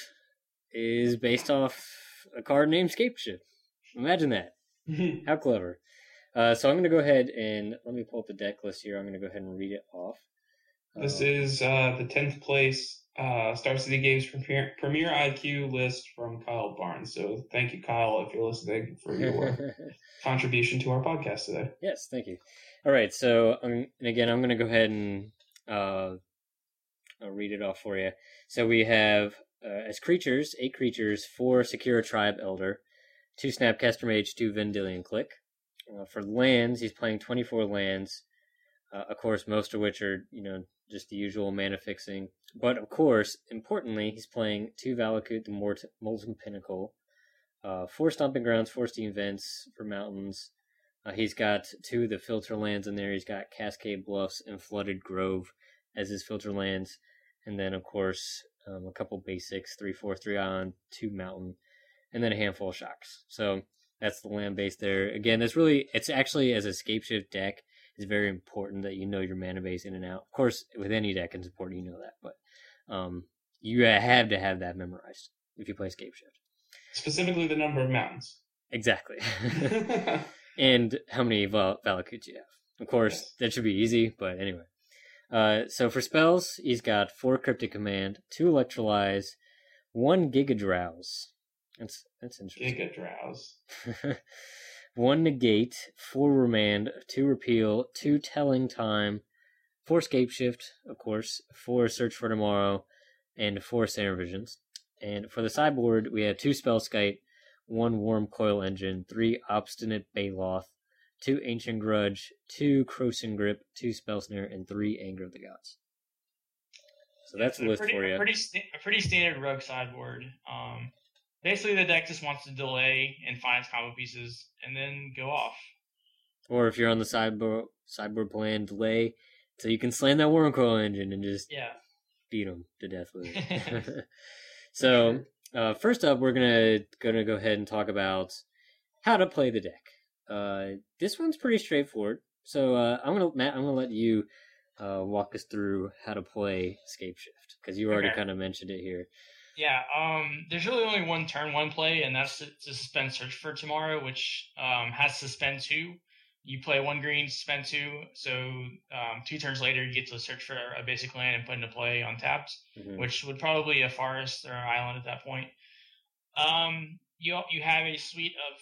is based off a card named Scapeshift. Imagine that. How clever. Uh, so I'm going to go ahead and let me pull up the deck list here. I'm going to go ahead and read it off. This Um, is uh, the tenth place uh, Star City Games Premier, Premier I Q list from Kyle Barnes. So thank you, Kyle, if you're listening, for your contribution to our podcast today. Yes, thank you. All right, so um, and again, I'm going to go ahead and uh, I'll read it off for you. So we have uh, as creatures, eight creatures, four Secura Tribe Elder, two Snapcaster Mage, two Vendilion Click. Uh, for lands, he's playing twenty-four lands. Uh, of course, most of which are, you know, just the usual mana fixing. But of course, importantly, he's playing two Valakut, the Mort- Molten Pinnacle, uh, four Stomping Grounds, four Steam Vents for mountains. Uh, he's got two of the filter lands in there. He's got Cascade Bluffs and Flooded Grove as his filter lands. And then, of course, um, a couple basics, three, four, three on, two mountain, and then a handful of shocks. So that's the land base there. Again, it's really, it's actually, as a Scapeshift deck, it's very important that you know your mana base in and out. Of course, with any deck, it's important you know that, but um, you have to have that memorized if you play Scapeshift. Specifically the number of mountains. Exactly. And how many Val- Valakuts you have. Of course, yes. That should be easy, but anyway. Uh, so for spells, he's got four Cryptic Command, two Electrolyze, one Giga Drowse. That's, that's interesting. Giga Drowse. One Negate, four Remand, two Repeal, two Telling Time, four Scapeshift, of course, four Search for Tomorrow, and four Saner Visions. And for the sideboard, we have two Spellskite, one Warm Coil Engine, three Obstinate Baloth, two Ancient Grudge, two Croson Grip, two Spell Snare, and three Anger of the Gods. So that's so a list pretty, for you. A pretty, sta- a pretty standard rogue sideboard. Um, basically, the deck just wants to delay and find its combo pieces, and then go off. Or if you're on the sideboard sideboard plan, delay so you can slam that Warm Coil Engine and just yeah. beat them to death with it. So uh, first up, we're gonna gonna go ahead and talk about how to play the deck. Uh, this one's pretty straightforward. So uh, I'm gonna Matt, I'm gonna let you uh, walk us through how to play Scapeshift because you already okay. kind of mentioned it here. Yeah, um, there's really only one turn one play, and that's to, to suspend Search for Tomorrow, which um, has suspend two. You play one green, suspend two, so um, two turns later you get to search for a basic land and put into play untapped, mm-hmm. which would probably be a forest or an island at that point. Um, you you have a suite of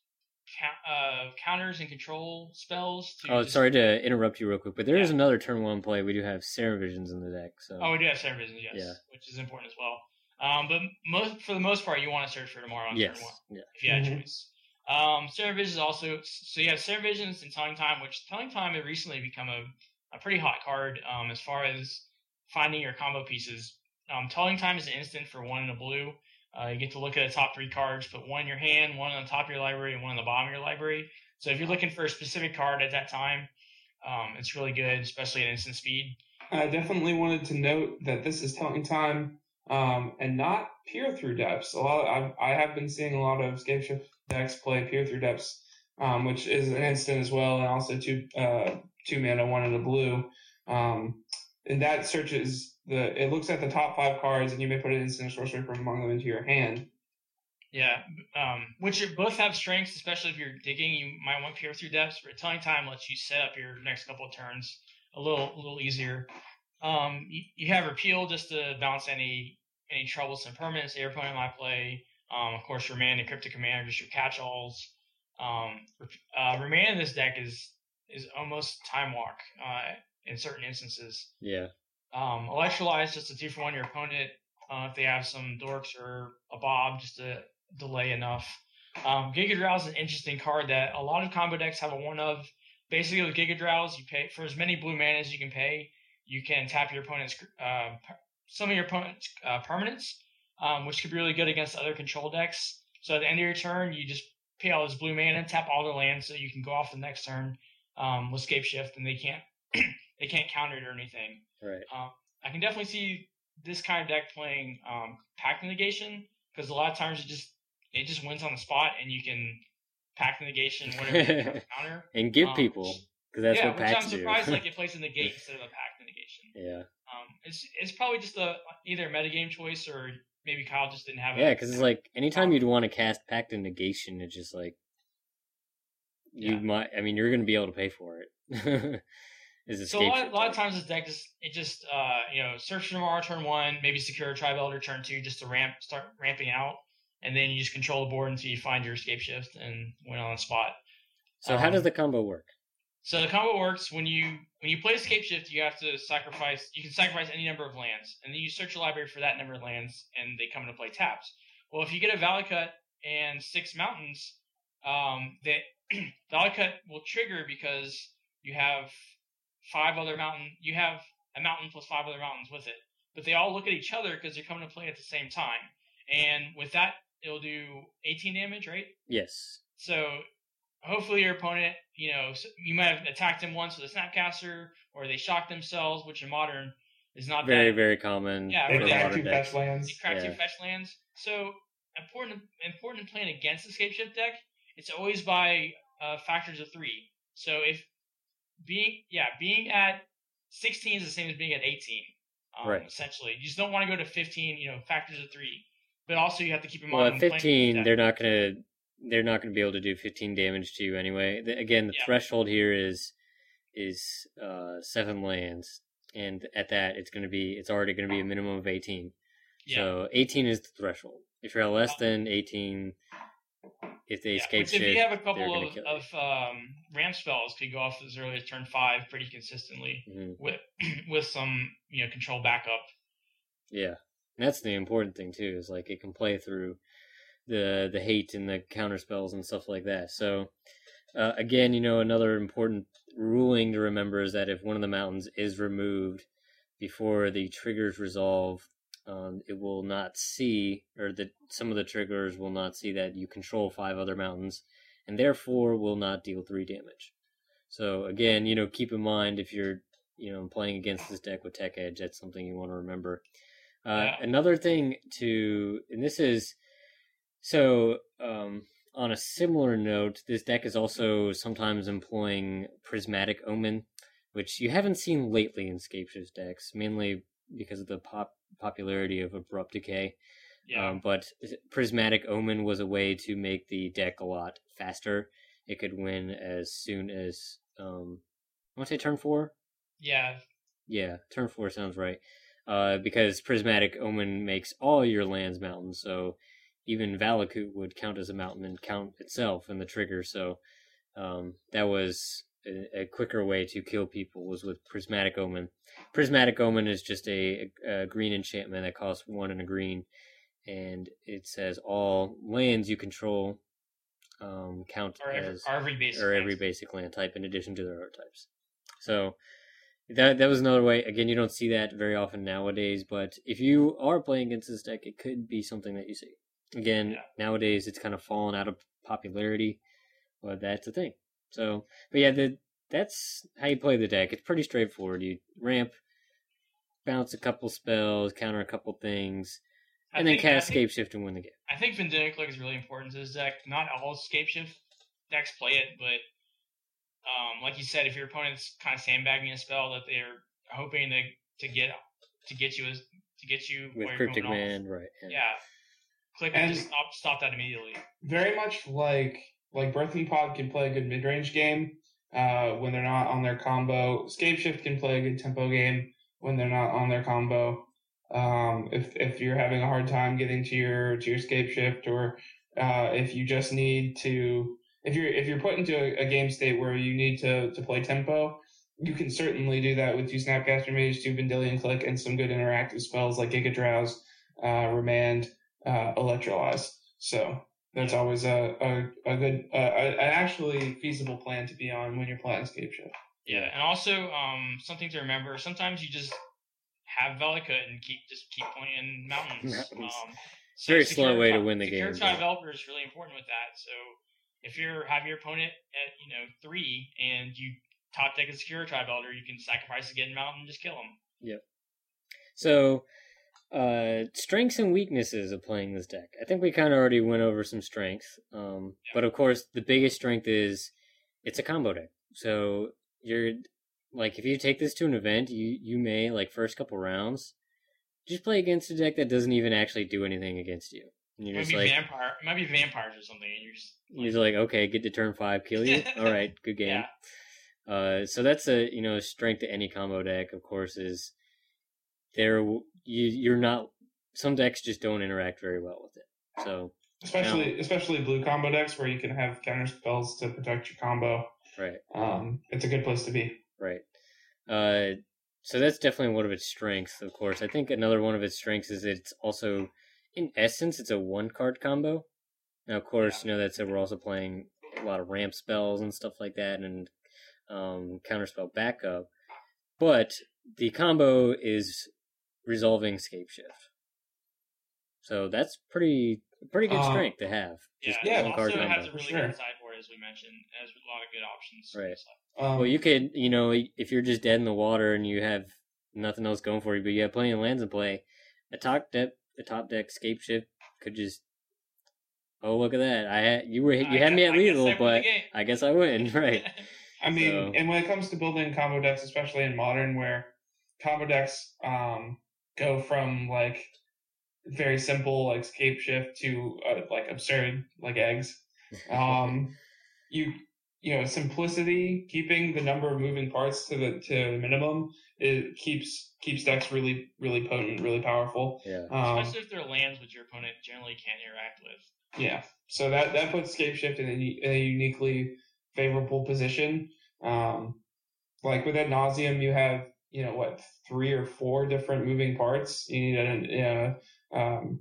uh, counters and control spells. To oh, just... sorry to interrupt you real quick, but there yeah. is another turn one play. We do have Saner Visions in the deck. So. Oh, we do have Saner Visions, yes, yeah. which is important as well. Um, but most for the most part, you want to search for Tomorrow on yes. turn one yeah. if you had mm-hmm. a choice. Um, Saner Visions also, so you have Saner Visions and Telling Time, which Telling Time has recently become a, a pretty hot card um, as far as finding your combo pieces. Um, Telling Time is an instant for one in a blue. Uh, you get to look at the top three cards, put one in your hand, one on the top of your library, and one on the bottom of your library. So if you're looking for a specific card at that time, um, it's really good, especially at instant speed. I definitely wanted to note that this is Telling Time um, and not Peer Through Depths. A lot of, I've, I have been seeing a lot of Scapeshift decks play Peer Through Depths, um, which is an instant as well, and also two uh, two mana, one in a blue. Um, and that searches the. It looks at the top five cards, and you may put an instant or sorcery from among them into your hand. Yeah, um, which both have strengths, especially if you're digging. You might want Peer Through Depths, but Telling Time lets you set up your next couple of turns a little a little easier. Um, you, you have Repeal just to bounce any any troublesome permanents that your opponent might play. Um, of course, Remand and Cryptic Command are just your catch-alls. Um, uh, Remand in this deck is is almost Time Walk uh, in certain instances. Yeah. Um, Electrolyze just a two for one your opponent uh, if they have some dorks or a Bob just to delay enough. Um, Giga Drowse is an interesting card that a lot of combo decks have a one of. Basically, with Giga Drowse, you pay for as many blue mana as you can pay. You can tap your opponent's uh, some of your opponent's uh, permanents. Um, which could be really good against other control decks. So at the end of your turn, you just pay all this blue mana, tap all the lands, so you can go off the next turn um, with Scapeshift, and they can't they can't counter it or anything. Right. Um, I can definitely see this kind of deck playing um, Pact Negation because a lot of times it just it just wins on the spot, and you can Pact Negation whatever you try to counter and give um, people because that's yeah, what Pacts do. Which I'm surprised like it plays in Negate instead of a Pact Negation. Yeah. Um, it's it's probably just a either a metagame choice or maybe Kyle just didn't have it. Yeah, because it's like anytime you'd want to cast Pact of Negation, it's just like you yeah. might. I mean, you're going to be able to pay for it. Is so a lot, a lot of times this deck just it just uh you know search for Tomorrow turn one, maybe secure a Tribe Elder turn two just to ramp start ramping out, and then you just control the board until you find your Scapeshift and win on the spot. So um, how does the combo work? So the combo works when you when you play Escape Shift, you have to sacrifice. You can sacrifice any number of lands, and then you search your library for that number of lands, and they come into play tapped. Well, if you get a Valakut and six mountains, um, that Valakut will trigger because you have five other mountain. You have a mountain plus five other mountains with it, but they all look at each other because they're coming to play at the same time. And with that, it'll do eighteen damage, right? Yes. So hopefully your opponent, you know, you might have attacked him once with a Snapcaster, or they shocked themselves, which in Modern is not very, that, very common. Yeah, They or crack they, two fetch lands. they crack Yeah. two fetch lands. So important, important playing against the Escape Shift deck. It's always by uh, factors of three. So if being, yeah, being at sixteen is the same as being at eighteen. Um, Right. Essentially, you just don't want to go to fifteen. You know, factors of three. But also you have to keep in Well, mind. at when playing fifteen, this they're deck- not gonna they're not gonna be able to do fifteen damage to you anyway. The, again, the Yeah. threshold here is is uh, seven lands, and at that, it's gonna be it's already gonna be a minimum of eighteen. Yeah. So eighteen is the threshold. If you're at less than eighteen, if they Yeah, escape which if shift, you have a they're couple gonna of, kill you. of um, ramp spells, could go off as early as turn five pretty consistently Mhm. with with some you know control backup. Yeah, and that's the important thing too. Is like it can play through the the hate and the counter spells and stuff like that. So uh, again, you know, another important ruling to remember is that if one of the mountains is removed before the triggers resolve, um, it will not see, or that some of the triggers will not see that you control five other mountains, and therefore will not deal three damage. So again, you know, keep in mind if you're, you know, playing against this deck with Tech Edge, that's something you want to remember. Uh, Yeah. Another thing to, and this is, so um, on a similar note, this deck is also sometimes employing Prismatic Omen, which you haven't seen lately in Scapeshift decks, mainly because of the pop popularity of Abrupt Decay. Yeah, Um, but Prismatic Omen was a way to make the deck a lot faster. It could win as soon as, um, I want to say turn four? yeah, Yeah, turn four sounds right. Uh, because Prismatic Omen makes all your lands mountains, so even Valakut would count as a mountain and count itself in the trigger. So um, that was a, a quicker way to kill people was with Prismatic Omen. Prismatic Omen is just a, a green enchantment that costs one and a green, and it says all lands you control um, count or every, as or every basic. or every lands. basic land type in addition to their archetypes. So that that was another way. Again, you don't see that very often nowadays, but if you are playing against this deck, it could be something that you see. Again, Yeah. nowadays it's kind of fallen out of popularity, but that's a thing. So, but yeah, the, that's how you play the deck. It's pretty straightforward. You ramp, bounce a couple spells, counter a couple things, I and then think- cast I think, Escape Shift and win the game. I think Vendetta Click is really important to this deck. Not all Escape Shift decks play it, but um, like you said, if your opponent's kind of sandbagging a spell that they're hoping to to get to get you as to get you With while you're Cryptic going off. Man, right. Yeah, click And- and just stop, stop that immediately. Very much like like Birthing Pod can play a good mid range game uh, when they're not on their combo. Escape Shift can play a good tempo game when they're not on their combo. Um, if if you're having a hard time getting to your to your Escape Shift, or uh, if you just need to, if you're if you're put into a, a game state where you need to to play tempo, you can certainly do that with two Snapcaster Mage, two Vendilion Click, and some good interactive spells like Giga Drowse, uh, Remand, uh, Electrolyze. So that's always a a, a good, uh, an actually feasible plan to be on when you're playing Escape Shift. Yeah, and also um, something to remember: sometimes you just have Valakut and keep just keep playing mountains. Mountains. Um, It's a very Secure slow way to Tri- win the Secure game, Tri but- Developer is really important with that. So if you have your opponent at you know three and you top deck a Secure Tri Developer, you can sacrifice to get in mountain and just kill them. So, uh, strengths and weaknesses of playing this deck. I think we kind of already went over some strengths. Um, but of course, the biggest strength is it's a combo deck. So you're like, if you take this to an event, you you may like first couple rounds just play against a deck that doesn't even actually do anything against you. And It you're might just be like, vampire. It might be vampires or something, and you're just you're just like, okay, get to turn five, kill you. All right, good game. yeah. Uh, so that's a you know strength to any combo deck. Of course, is there you you're not some decks just don't interact very well with it. So Especially especially blue combo decks where you can have counter spells to protect your combo. Right. um, it's a good place to be. Right. Uh, so that's definitely one of its strengths, of course. I think another one of its strengths is it's also, in essence, it's a one card combo. Now, of course, yeah. you know, that said, we're also playing a lot of ramp spells and stuff like that, and um, counterspell backup. But the combo is resolving Scape Shift. So that's pretty pretty good um, strength to have. Yeah, yeah. One card also has a really sure. good sideboard, as we mentioned. It has a lot of good options. Right. Um, well, you could, you know, if you're just dead in the water and you have nothing else going for you, but you have plenty of lands in play, a top deck, a top deck Scape Shift could just. Oh, look at that! I had, you were you I had guess, me at lethal, but I guess I win, right? I mean, so. And when it comes to building combo decks, especially in Modern, where combo decks um, go from like very simple like Scape Shift to uh, like absurd like eggs, um, you you know simplicity, keeping the number of moving parts to the to the minimum, it keeps keeps decks really really potent, really powerful. Yeah, um, especially if they're lands which your opponent generally can't interact with. Yeah, so that, that puts Scape Shift in a, in a uniquely favorable position. Um, like with Ad Nauseam, you have, you know, what, three or four different moving parts. You need a, uh, um,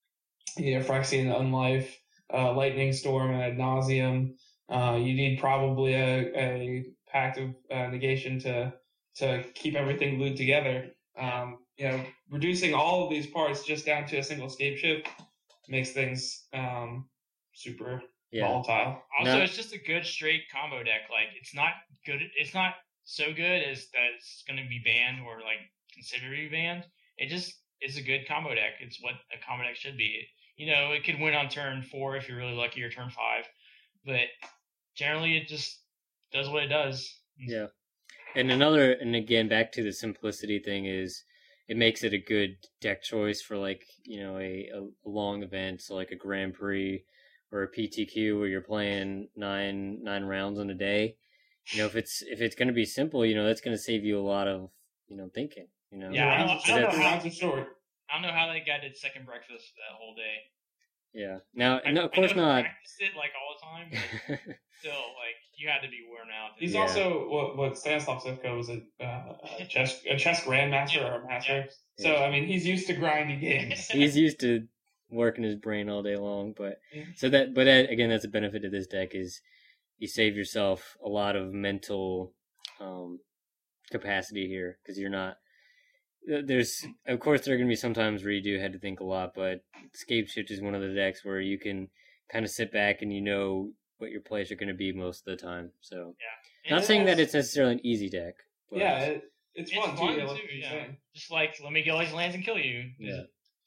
you need a Phyrexian Unlife, uh, Lightning Storm, and Ad Nauseam. Uh, you need probably a, a Pact of uh, Negation to to keep everything glued together. Um, you know, reducing all of these parts just down to a single Scape Shift makes things um, super yeah. volatile. Also, no. It's just a good straight combo deck. Like, it's not good. It's not so good as that it's going to be banned or like considered to be banned. It just is a good combo deck. It's what a combo deck should be. You know, it could win on turn four if you're really lucky, or turn five, but generally it just does what it does. Yeah, and another, and again, back to the simplicity thing is. It makes it a good deck choice for like, you know, a, a long event, so like a Grand Prix or a P T Q where you're playing nine nine rounds in a day. You know, if it's if it's going to be simple, you know, that's going to save you a lot of, you know, thinking. You know, yeah, I don't, I don't know how short. I don't know how that guy did second breakfast that whole day. Yeah. Now, I, no, of course I know not. He practiced it like all the time, but still, like you had to be worn out. He's yeah. also what what Stanislav Sivko was a, uh, a chess a chess grandmaster yeah. or a master. Yeah. So yeah. I mean, he's used to grinding games. He's used to working his brain all day long. But mm-hmm. so that, but that, again, that's a benefit of this deck is you save yourself a lot of mental um, capacity here because you're not. There's, of course, there are going to be sometimes where you do have to think a lot, but Scape Shift is one of the decks where you can kind of sit back and you know what your plays are going to be most of the time. So, yeah. not saying that it's necessarily an easy deck. But yeah, it, it's, it's fun, fun too. too. Like yeah. Just like, let me get all these lands and kill you. Yeah.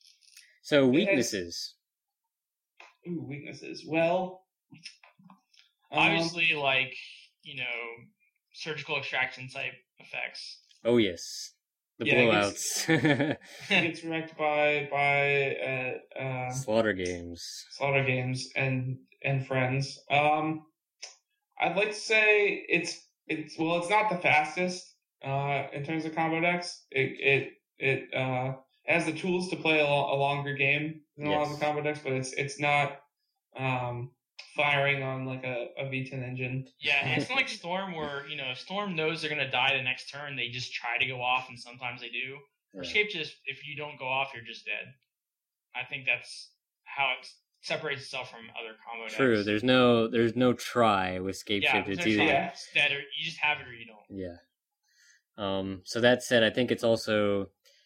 So, weaknesses. Has, ooh, weaknesses. Well, um, obviously, like, you know, surgical extraction type effects. Oh, yes. The yeah, blowouts. It gets, it gets wrecked by by uh, uh, slaughter games, slaughter games, and and friends. Um, I'd like to say it's it's well, it's not the fastest uh, in terms of combo decks. It it it uh, has the tools to play a, lo- a longer game than yes. a lot of the combo decks, but it's it's not um, firing on like a, a V ten engine. Yeah, it's not like Storm where, you know, if Storm knows they're going to die the next turn, they just try to go off, and sometimes they do. For yeah. Scape, just if you don't go off, you're just dead. I think that's how it separates itself from other combo decks. True, there's no there's no try with Scape yeah, Shift. It's no either yeah. it's dead, or you just have it or you don't. Yeah. Um. So that said, I think it's also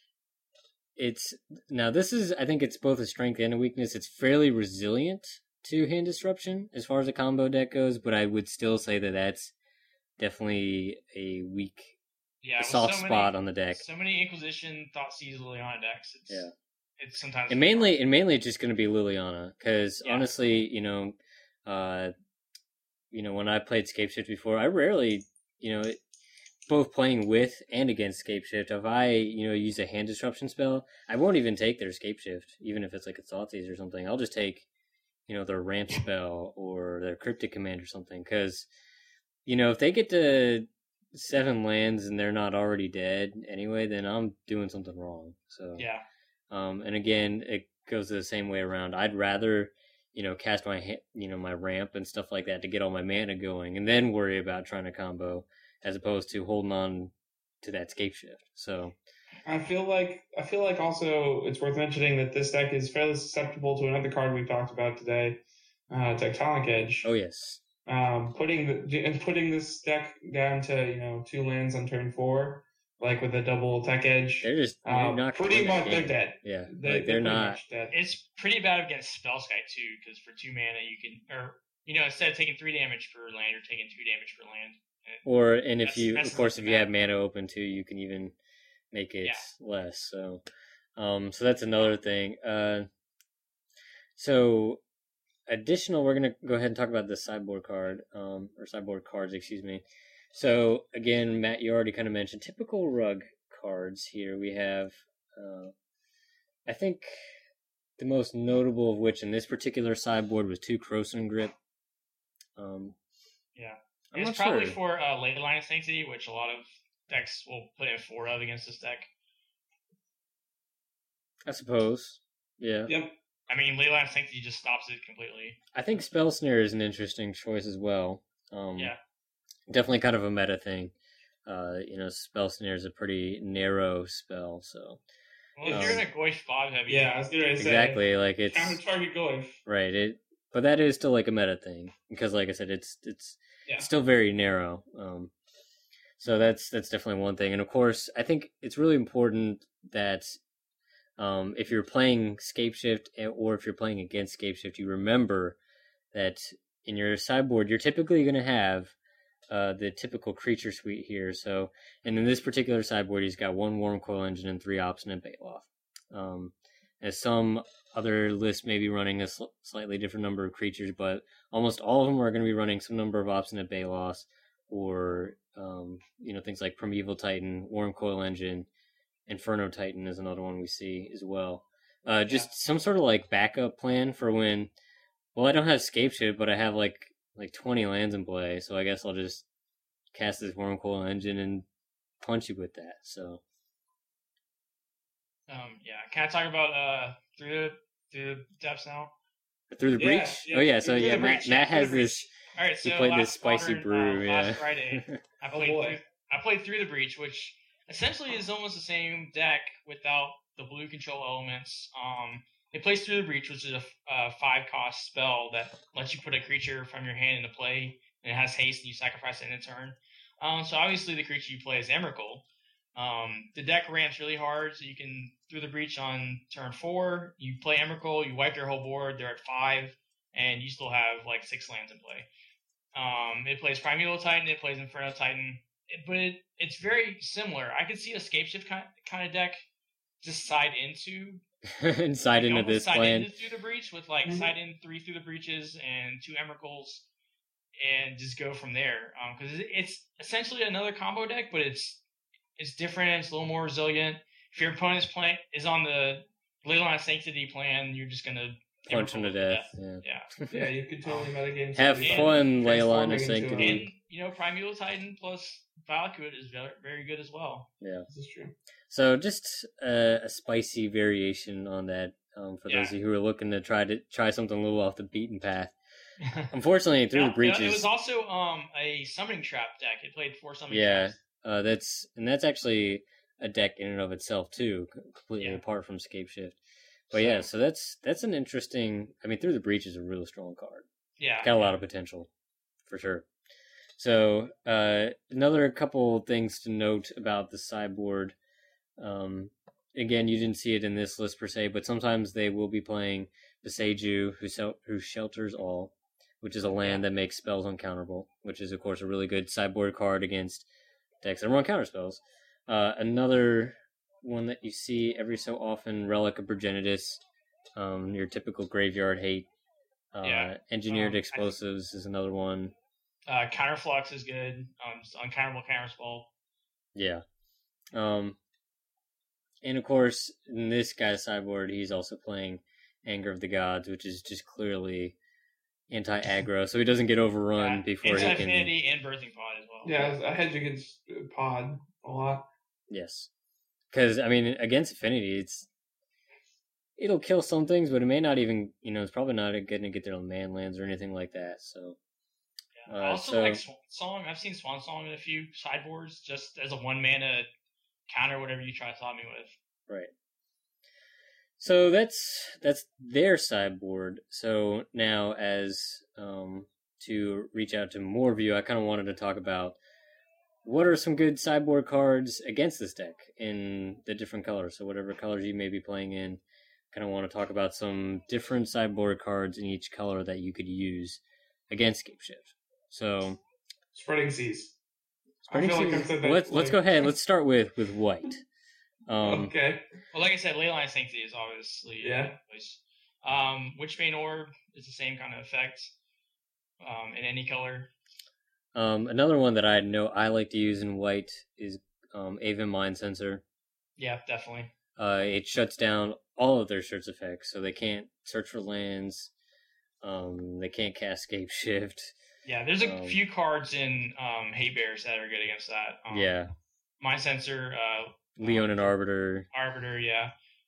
it's now this is I think it's both a strength and a weakness. It's fairly resilient to hand disruption as far as a combo deck goes, but I would still say that that's definitely a weak, yeah, a soft so spot many, on the deck. So many Inquisition, Thoughtseize, Liliana decks. It's, yeah, it's sometimes and mainly and mainly it's just going to be Liliana because yeah. honestly, you know, uh, you know when I played Scape Shift before, I rarely, you know, both playing with and against Scape Shift. If I, you know, use a hand disruption spell, I won't even take their Scape Shift, even if it's like a Thoughtseize or something. I'll just take, you know, their ramp spell or their cryptic command or something. Because, you know, if they get to seven lands and they're not already dead anyway, then I'm doing something wrong. So yeah. Um, and again, it goes the same way around. I'd rather you know, cast my ha- you know my ramp and stuff like that to get all my mana going, and then worry about trying to combo, as opposed to holding on to that scape shift. So I feel like I feel like also it's worth mentioning that this deck is fairly susceptible to another card we've talked about today, uh, Tectonic Edge. oh yes, Um, putting the and putting this deck down to you know two lands on turn four, like with a double Tech Edge. they're just they're Um, not pretty much they're game. dead. Yeah, They, like they're, they're pretty not. much dead. It's pretty bad against Spellskite too, because for two mana you can, or you know, instead of taking three damage per land, you're taking two damage per land. Or and if That's- you, that's of course, if you have bad. mana open too, you can even make it Yeah. less. So, um, so that's another thing. Uh, so additional, we're gonna go ahead and talk about the sideboard card, um, or sideboard cards, excuse me. So again, Matt, you already kind of mentioned typical rug cards here. We have, uh, I think, the most notable of which in this particular sideboard was two Krosan Grip. Um, Yeah. I'm it's not probably sure. for uh, Leyline of Sanctity, which a lot of decks will put in four of against this deck. I suppose. Yeah. Yep. I mean, Leyline of Sanctity just stops it completely. I think Spell Snare is an interesting choice as well. Um, Yeah. Definitely kind of a meta thing. Uh, you know, Spell Snare is a pretty narrow spell, so Well, if Um, you're in a Goish Bob heavy, Yeah, I was gonna say exactly like it's counter target Goif. right. It, but that is still like a meta thing because, like I said, it's it's Yeah. it's still very narrow. Um, so that's that's definitely one thing, and of course, I think it's really important that um, if you're playing Scape Shift or if you're playing against Scape Shift, you remember that in your sideboard you're typically going to have uh, the typical creature suite here. So, and in this particular sideboard, he's got one Wormcoil Engine and three Obstinate Baloth. Um, as some other lists may be running a sl- slightly different number of creatures, but almost all of them are going to be running some number of Obstinate Baloths, or um, you know, things like Primeval Titan, Wormcoil Engine, Inferno Titan is another one we see as well. Uh, just yeah. some sort of like backup plan for when, well, I don't have Scape Shift, but I have like like twenty lands in play, so I guess I'll just cast this Wormcoil Engine and punch you with that. So, um, yeah. Can I talk about uh through the through the depths now? Through the Yeah, breach? yeah, Oh yeah, so through yeah, the Matt, breach, Matt yeah, has through the this. All right, He so played last this spicy Squadron, brew. uh, Yeah. last Friday, I Oh played boy. through, I played through the breach, which essentially is almost the same deck without the blue control elements. Um, it plays through the breach, which is a uh, five cost spell that lets you put a creature from your hand into play, and it has haste, and you sacrifice it in a turn. Um, so obviously the creature you play is Emrakul. Um, the deck ramps really hard, so you can through the breach on turn four. You play Emrakul, you wipe your whole board. They're at five, and you still have like six lands in play. Um, it plays Primeval Titan, it plays Inferno Titan, it, but it, it's very similar. I could see a Scape Shift kind, kind of deck just side into Inside like, into almost this side plan. into through the breach with like Mhm. side in three through the breaches and two Emrakuls, and just go from there. Because it, it's essentially another combo deck, but it's it's different. It's a little more resilient. If your opponent's playing is on the Leyline of Sanctity plan, you're just gonna Punch him to Emrakul death. Yeah. Yeah. Yeah, you could totally metagame. Have somebody by fun, Leyline transforming of into Sanctity. And you know, Primeval Titan plus Valakut is very very good as well. Yeah. a- This is true. So just uh, a spicy variation on that um, for Yeah. those of you who are looking to try to try something a little off the beaten path. Unfortunately, through No, the no, breaches. it was also um a summoning trap deck. It played four summoning Yeah, traps. uh, that's and that's actually a deck in and of itself too, c- completely Yeah. apart from Scape Shift. But yeah, so that's that's an interesting. I mean, through the breach is a really strong card. Yeah. Got a lot of potential, for sure. So uh, another couple things to note about the sideboard. Um, again, you didn't see it in this list per se, but sometimes they will be playing Beseju, who sel- who shelters all, which is a land that makes spells uncounterable, which is of course a really good sideboard card against decks that run counter spells. Uh, another one that you see every so often, Relic of Progenitus, um, your typical graveyard hate. Uh, Yeah. Engineered Um, I- Explosives is another one. Uh, Counterflux is good. Um, it's uncounterable counter spell. Yeah. Um, and of course, in this guy's sideboard, he's also playing Anger of the Gods, which is just clearly anti-aggro, so he doesn't get overrun Yeah. before he can. Anti-Affinity and Birthing Pod as well. Yeah, I hedge against uh, Pod a lot. Yes, because I mean, against Affinity, it's it'll kill some things, but it may not even, you know, it's probably not going to get their man lands or anything like that. So, Yeah. uh, I also so like Swan Song. I've seen Swan Song in a few sideboards just as a one mana counter whatever you try to stop me with. right. So that's that's their sideboard. So now, as um, to reach out to more of you, I kind of wanted to talk about what are some good sideboard cards against this deck in the different colors. So whatever colors you may be playing in, kind of want to talk about some different sideboard cards in each color that you could use against Scapeshift. So Spreading Seas. Spreading I feel like Seas- I've said that, let's let's like- go ahead. Let's start with with white. Um, Okay. Well, like I said, Leyline Sanctity is obviously Yeah. Place. Um, Witchbane Orb is the same kind of effect um, in any color. um, another one that I know I like to use in white is um, Aven Mind Sensor. Yeah, definitely. Uh, it shuts down all of their search effects, so they can't search for lands. Um, they can't cast Scape Shift. Yeah, there's a Um, few cards in um, Hate Bears that are good against that. Um, Yeah, Mind Sensor, uh, Leon and Arbiter. Arbiter, yeah.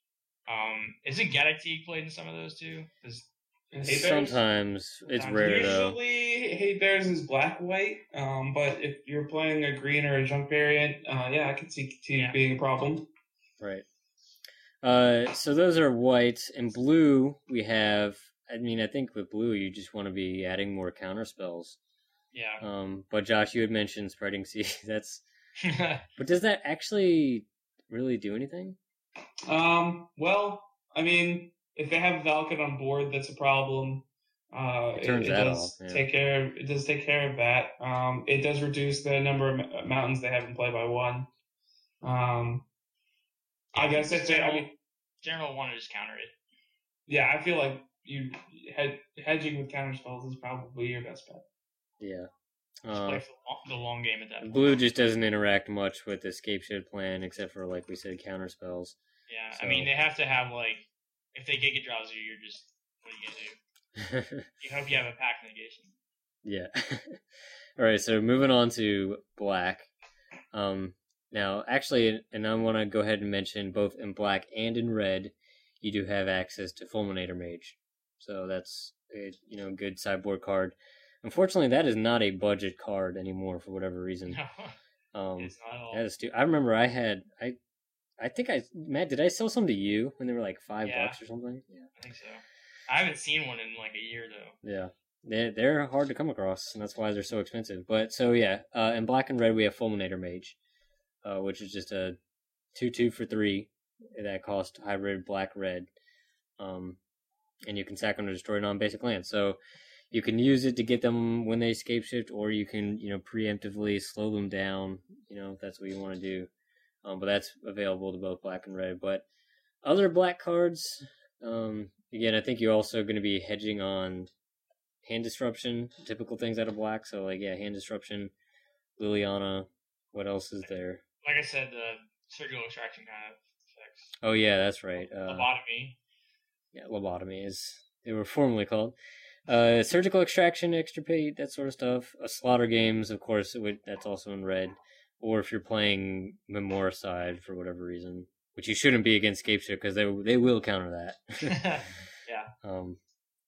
Um, isn't Gaddock played in some of those too? 'Cause- And Hate Bears? Sometimes it's Sometimes. rare though. Usually, Hate Bears is black white. Um, but if you're playing a green or a junk variant, uh, yeah, I could see T Yeah. being a problem. Right. Uh, so those are white and blue. We have. I mean, I think with blue, you just want to be adding more counter spells. yeah. Um, but Josh, you had mentioned spreading sea. That's. But does that actually really do anything? Um, well, I mean, if they have Valken on board, that's a problem. Uh, It turns that does off, yeah. take care. Of, it does take care of that. Um, it does reduce the number of m- mountains they have in play by one. Um, I guess if they, I mean, General want to just counter it. yeah, I feel like you hed, hedging with counter spells is probably your best bet. Yeah. Just Uh, play for the long, the long game at that point. blue just doesn't interact much with the Escape Shift plan, except for like we said, counter spells. Yeah, So- I mean they have to have like if they Giga Draws you, you're just what are you gonna do? You hope you have a pack negation. Yeah. All right. So moving on to black. Um, now, actually, and I want to go ahead and mention both in black and in red, you do have access to Fulminator Mage. So that's a you know good sideboard card. Unfortunately, that is not a budget card anymore for whatever reason. No, Um, it's not at all. that is too. I remember I had I, I think I Matt. Did I sell some to you when they were like five Yeah. bucks or something? Yeah. I think so. I haven't seen one in like a year though. Yeah, they're, they're hard to come across, and that's why they're so expensive. But so yeah, uh, in black and red we have Fulminator Mage, uh, which is just a two two for three that cost hybrid black red, um, and you can sack them to destroy non-basic lands. So you can use it to get them when they escape shift, or you can you know preemptively slow them down. You know if that's what you want to do. Um, but that's available to both black and red. But other black cards. Um, again, I think you're also going to be hedging on hand disruption, typical things out of black. So, like, yeah, hand disruption, Liliana. What else is there? Like I said, the surgical extraction kind of effects. Oh, yeah, that's right. Uh, Lobotomy. yeah, lobotomy is they were formerly called. Uh, surgical extraction, extirpate, that sort of stuff. Uh, slaughter games, of course, it would, that's also in red. Or if you're playing Memoricide for whatever reason, which you shouldn't be against Scapeship because they they will counter that. Yeah. Um,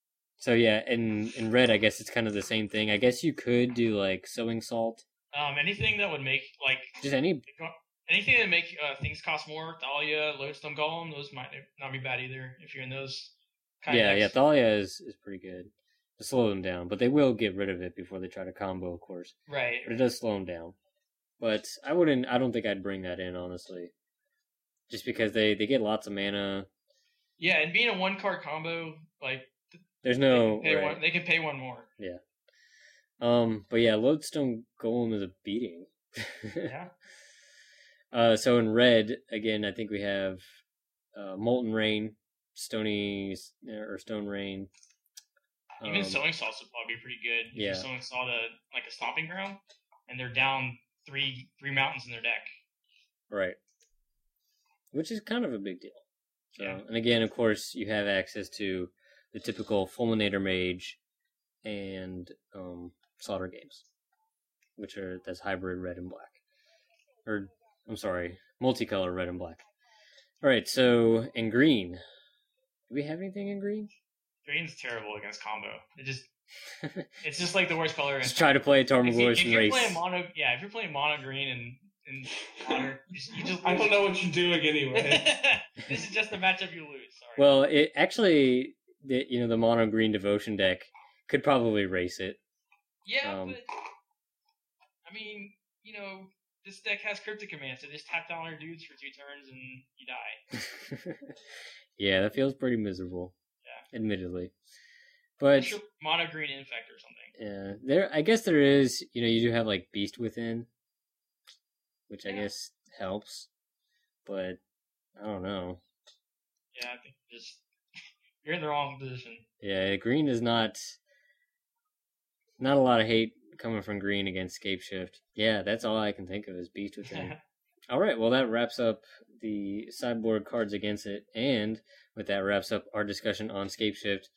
so yeah, in in red, I guess it's kind of the same thing. I guess you could do like sowing salt, Um, anything that would make like just any. anything that make uh, things cost more. Thalia, Lodestone Golem, those might not be bad either if you're in those. Kind Yeah, of yeah, decks. Thalia is is pretty good to slow them down, but they will get rid of it before they try to combo, of course. Right. But it does slow them down. But I wouldn't. I don't think I'd bring that in honestly, just because they they get lots of mana. Yeah, and being a one card combo, like There's they, no. can pay right. one, they can pay one more. Um, but yeah, Lodestone Golem is a beating. Yeah. Uh, so in red, again, I think we have uh, Molten Rain, Stony or Stone Rain. Even Um, sowing salts would probably be pretty good. If yeah. you're sowing salt a like a stomping ground, and they're down three three mountains in their deck. Right. Which is kind of a big deal. So, Yeah. and again, of course, you have access to the typical Fulminator Mage and um, Slaughter Games, which are that's hybrid red and black, or I'm sorry, multicolor red and black. All right, so in green, Do we have anything in green? Green's terrible against combo. It just it's just like the worst color. Just try to play Tarmogoyf and you're race. Playing mono, yeah, if you're playing mono green and and modern, you just, you just I don't know what you're doing anyway. This is just a matchup you lose. Sorry. Well, it actually, the, you know, the mono green devotion deck could probably race it. Yeah, um, but I mean, you know, this deck has Cryptic Command, so just tap down your dudes for two turns and you die. Yeah, that feels pretty miserable. Yeah, admittedly, but sure mono green infect or something. Yeah, there. I guess there is. You know, you do have like Beast Within, which I Yeah. guess helps, but I don't know. Yeah, I think just you're in the wrong position. Yeah, green is not not a lot of hate coming from green against Scape Shift. Yeah, that's all I can think of is Beast Within. All right, well that wraps up the sideboard cards against it, and with that wraps up our discussion on Scape Shift.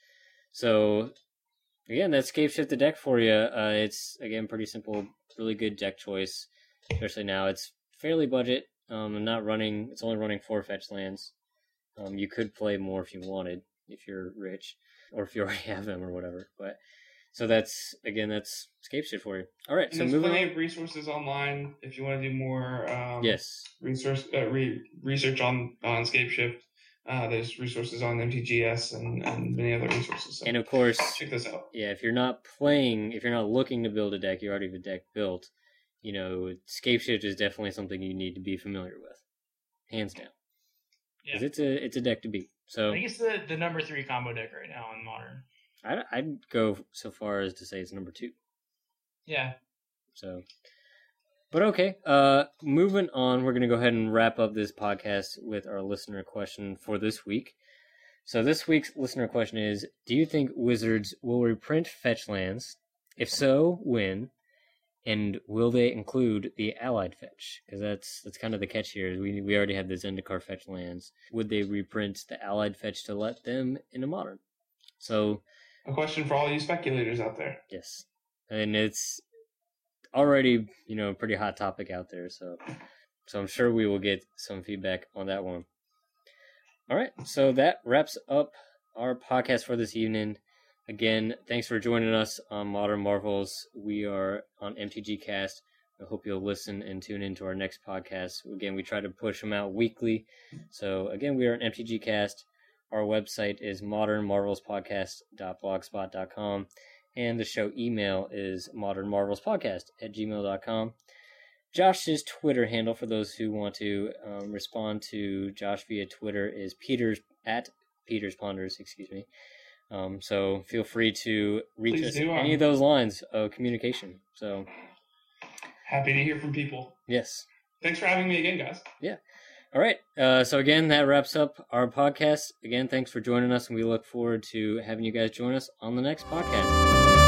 So again, that's Scape Shift the deck for you. Uh, it's again pretty simple, really good deck choice, especially now. It's fairly budget. Um, and not running. It's only running four fetch lands. Um, you could play more if you wanted, if you're rich, or if you already have them or whatever. But so that's again, that's Scape Shift for you. All right, And so there's moving plenty on. of resources online if you want to do more. Um, Yes. Resource uh, re- research on on Scape Shift. Uh, there's resources on M T G S and, and many other resources. So And of course, check this out. yeah, if you're not playing, if you're not looking to build a deck, you already have a deck built. You know, Scape Shift is definitely something you need to be familiar with, hands down. Because Yeah. it's a it's a deck to beat. I So think it's the, the number three combo deck right now in Modern. I'd, I'd go so far as to say it's number two. Yeah. So, but okay. Uh, moving on, we're gonna go ahead and wrap up this podcast with our listener question for this week. So this week's listener question is: do you think Wizards will reprint fetch lands? If so, when? And will they include the allied fetch? Because that's that's kind of the catch here. Is we we already have the Zendikar fetch lands. Would they reprint the allied fetch to let them into Modern? So A question for all you speculators out there. yes, and it's already you know a pretty hot topic out there. So so I'm sure we will get some feedback on that one. All right, so that wraps up our podcast for this evening. Again, thanks for joining us on Modern Marvels. We are on M T G Cast. I hope you'll listen and tune into our next podcast. Again, we try to push them out weekly. So, again, we are on M T G Cast. Our website is modern marvels podcast dot blogspot dot com. And the show email is modern marvels podcast at gmail dot com. Josh's Twitter handle, for those who want to um, respond to Josh via Twitter, is Peters at Peters Ponders, excuse me. Um, so feel free to reach Please us do, in any um, of those lines of communication. So Happy to hear from people. yes. Thanks for having me again, guys. All right. Uh, so again, that wraps up our podcast. Again, thanks for joining us, and we look forward to having you guys join us on the next podcast.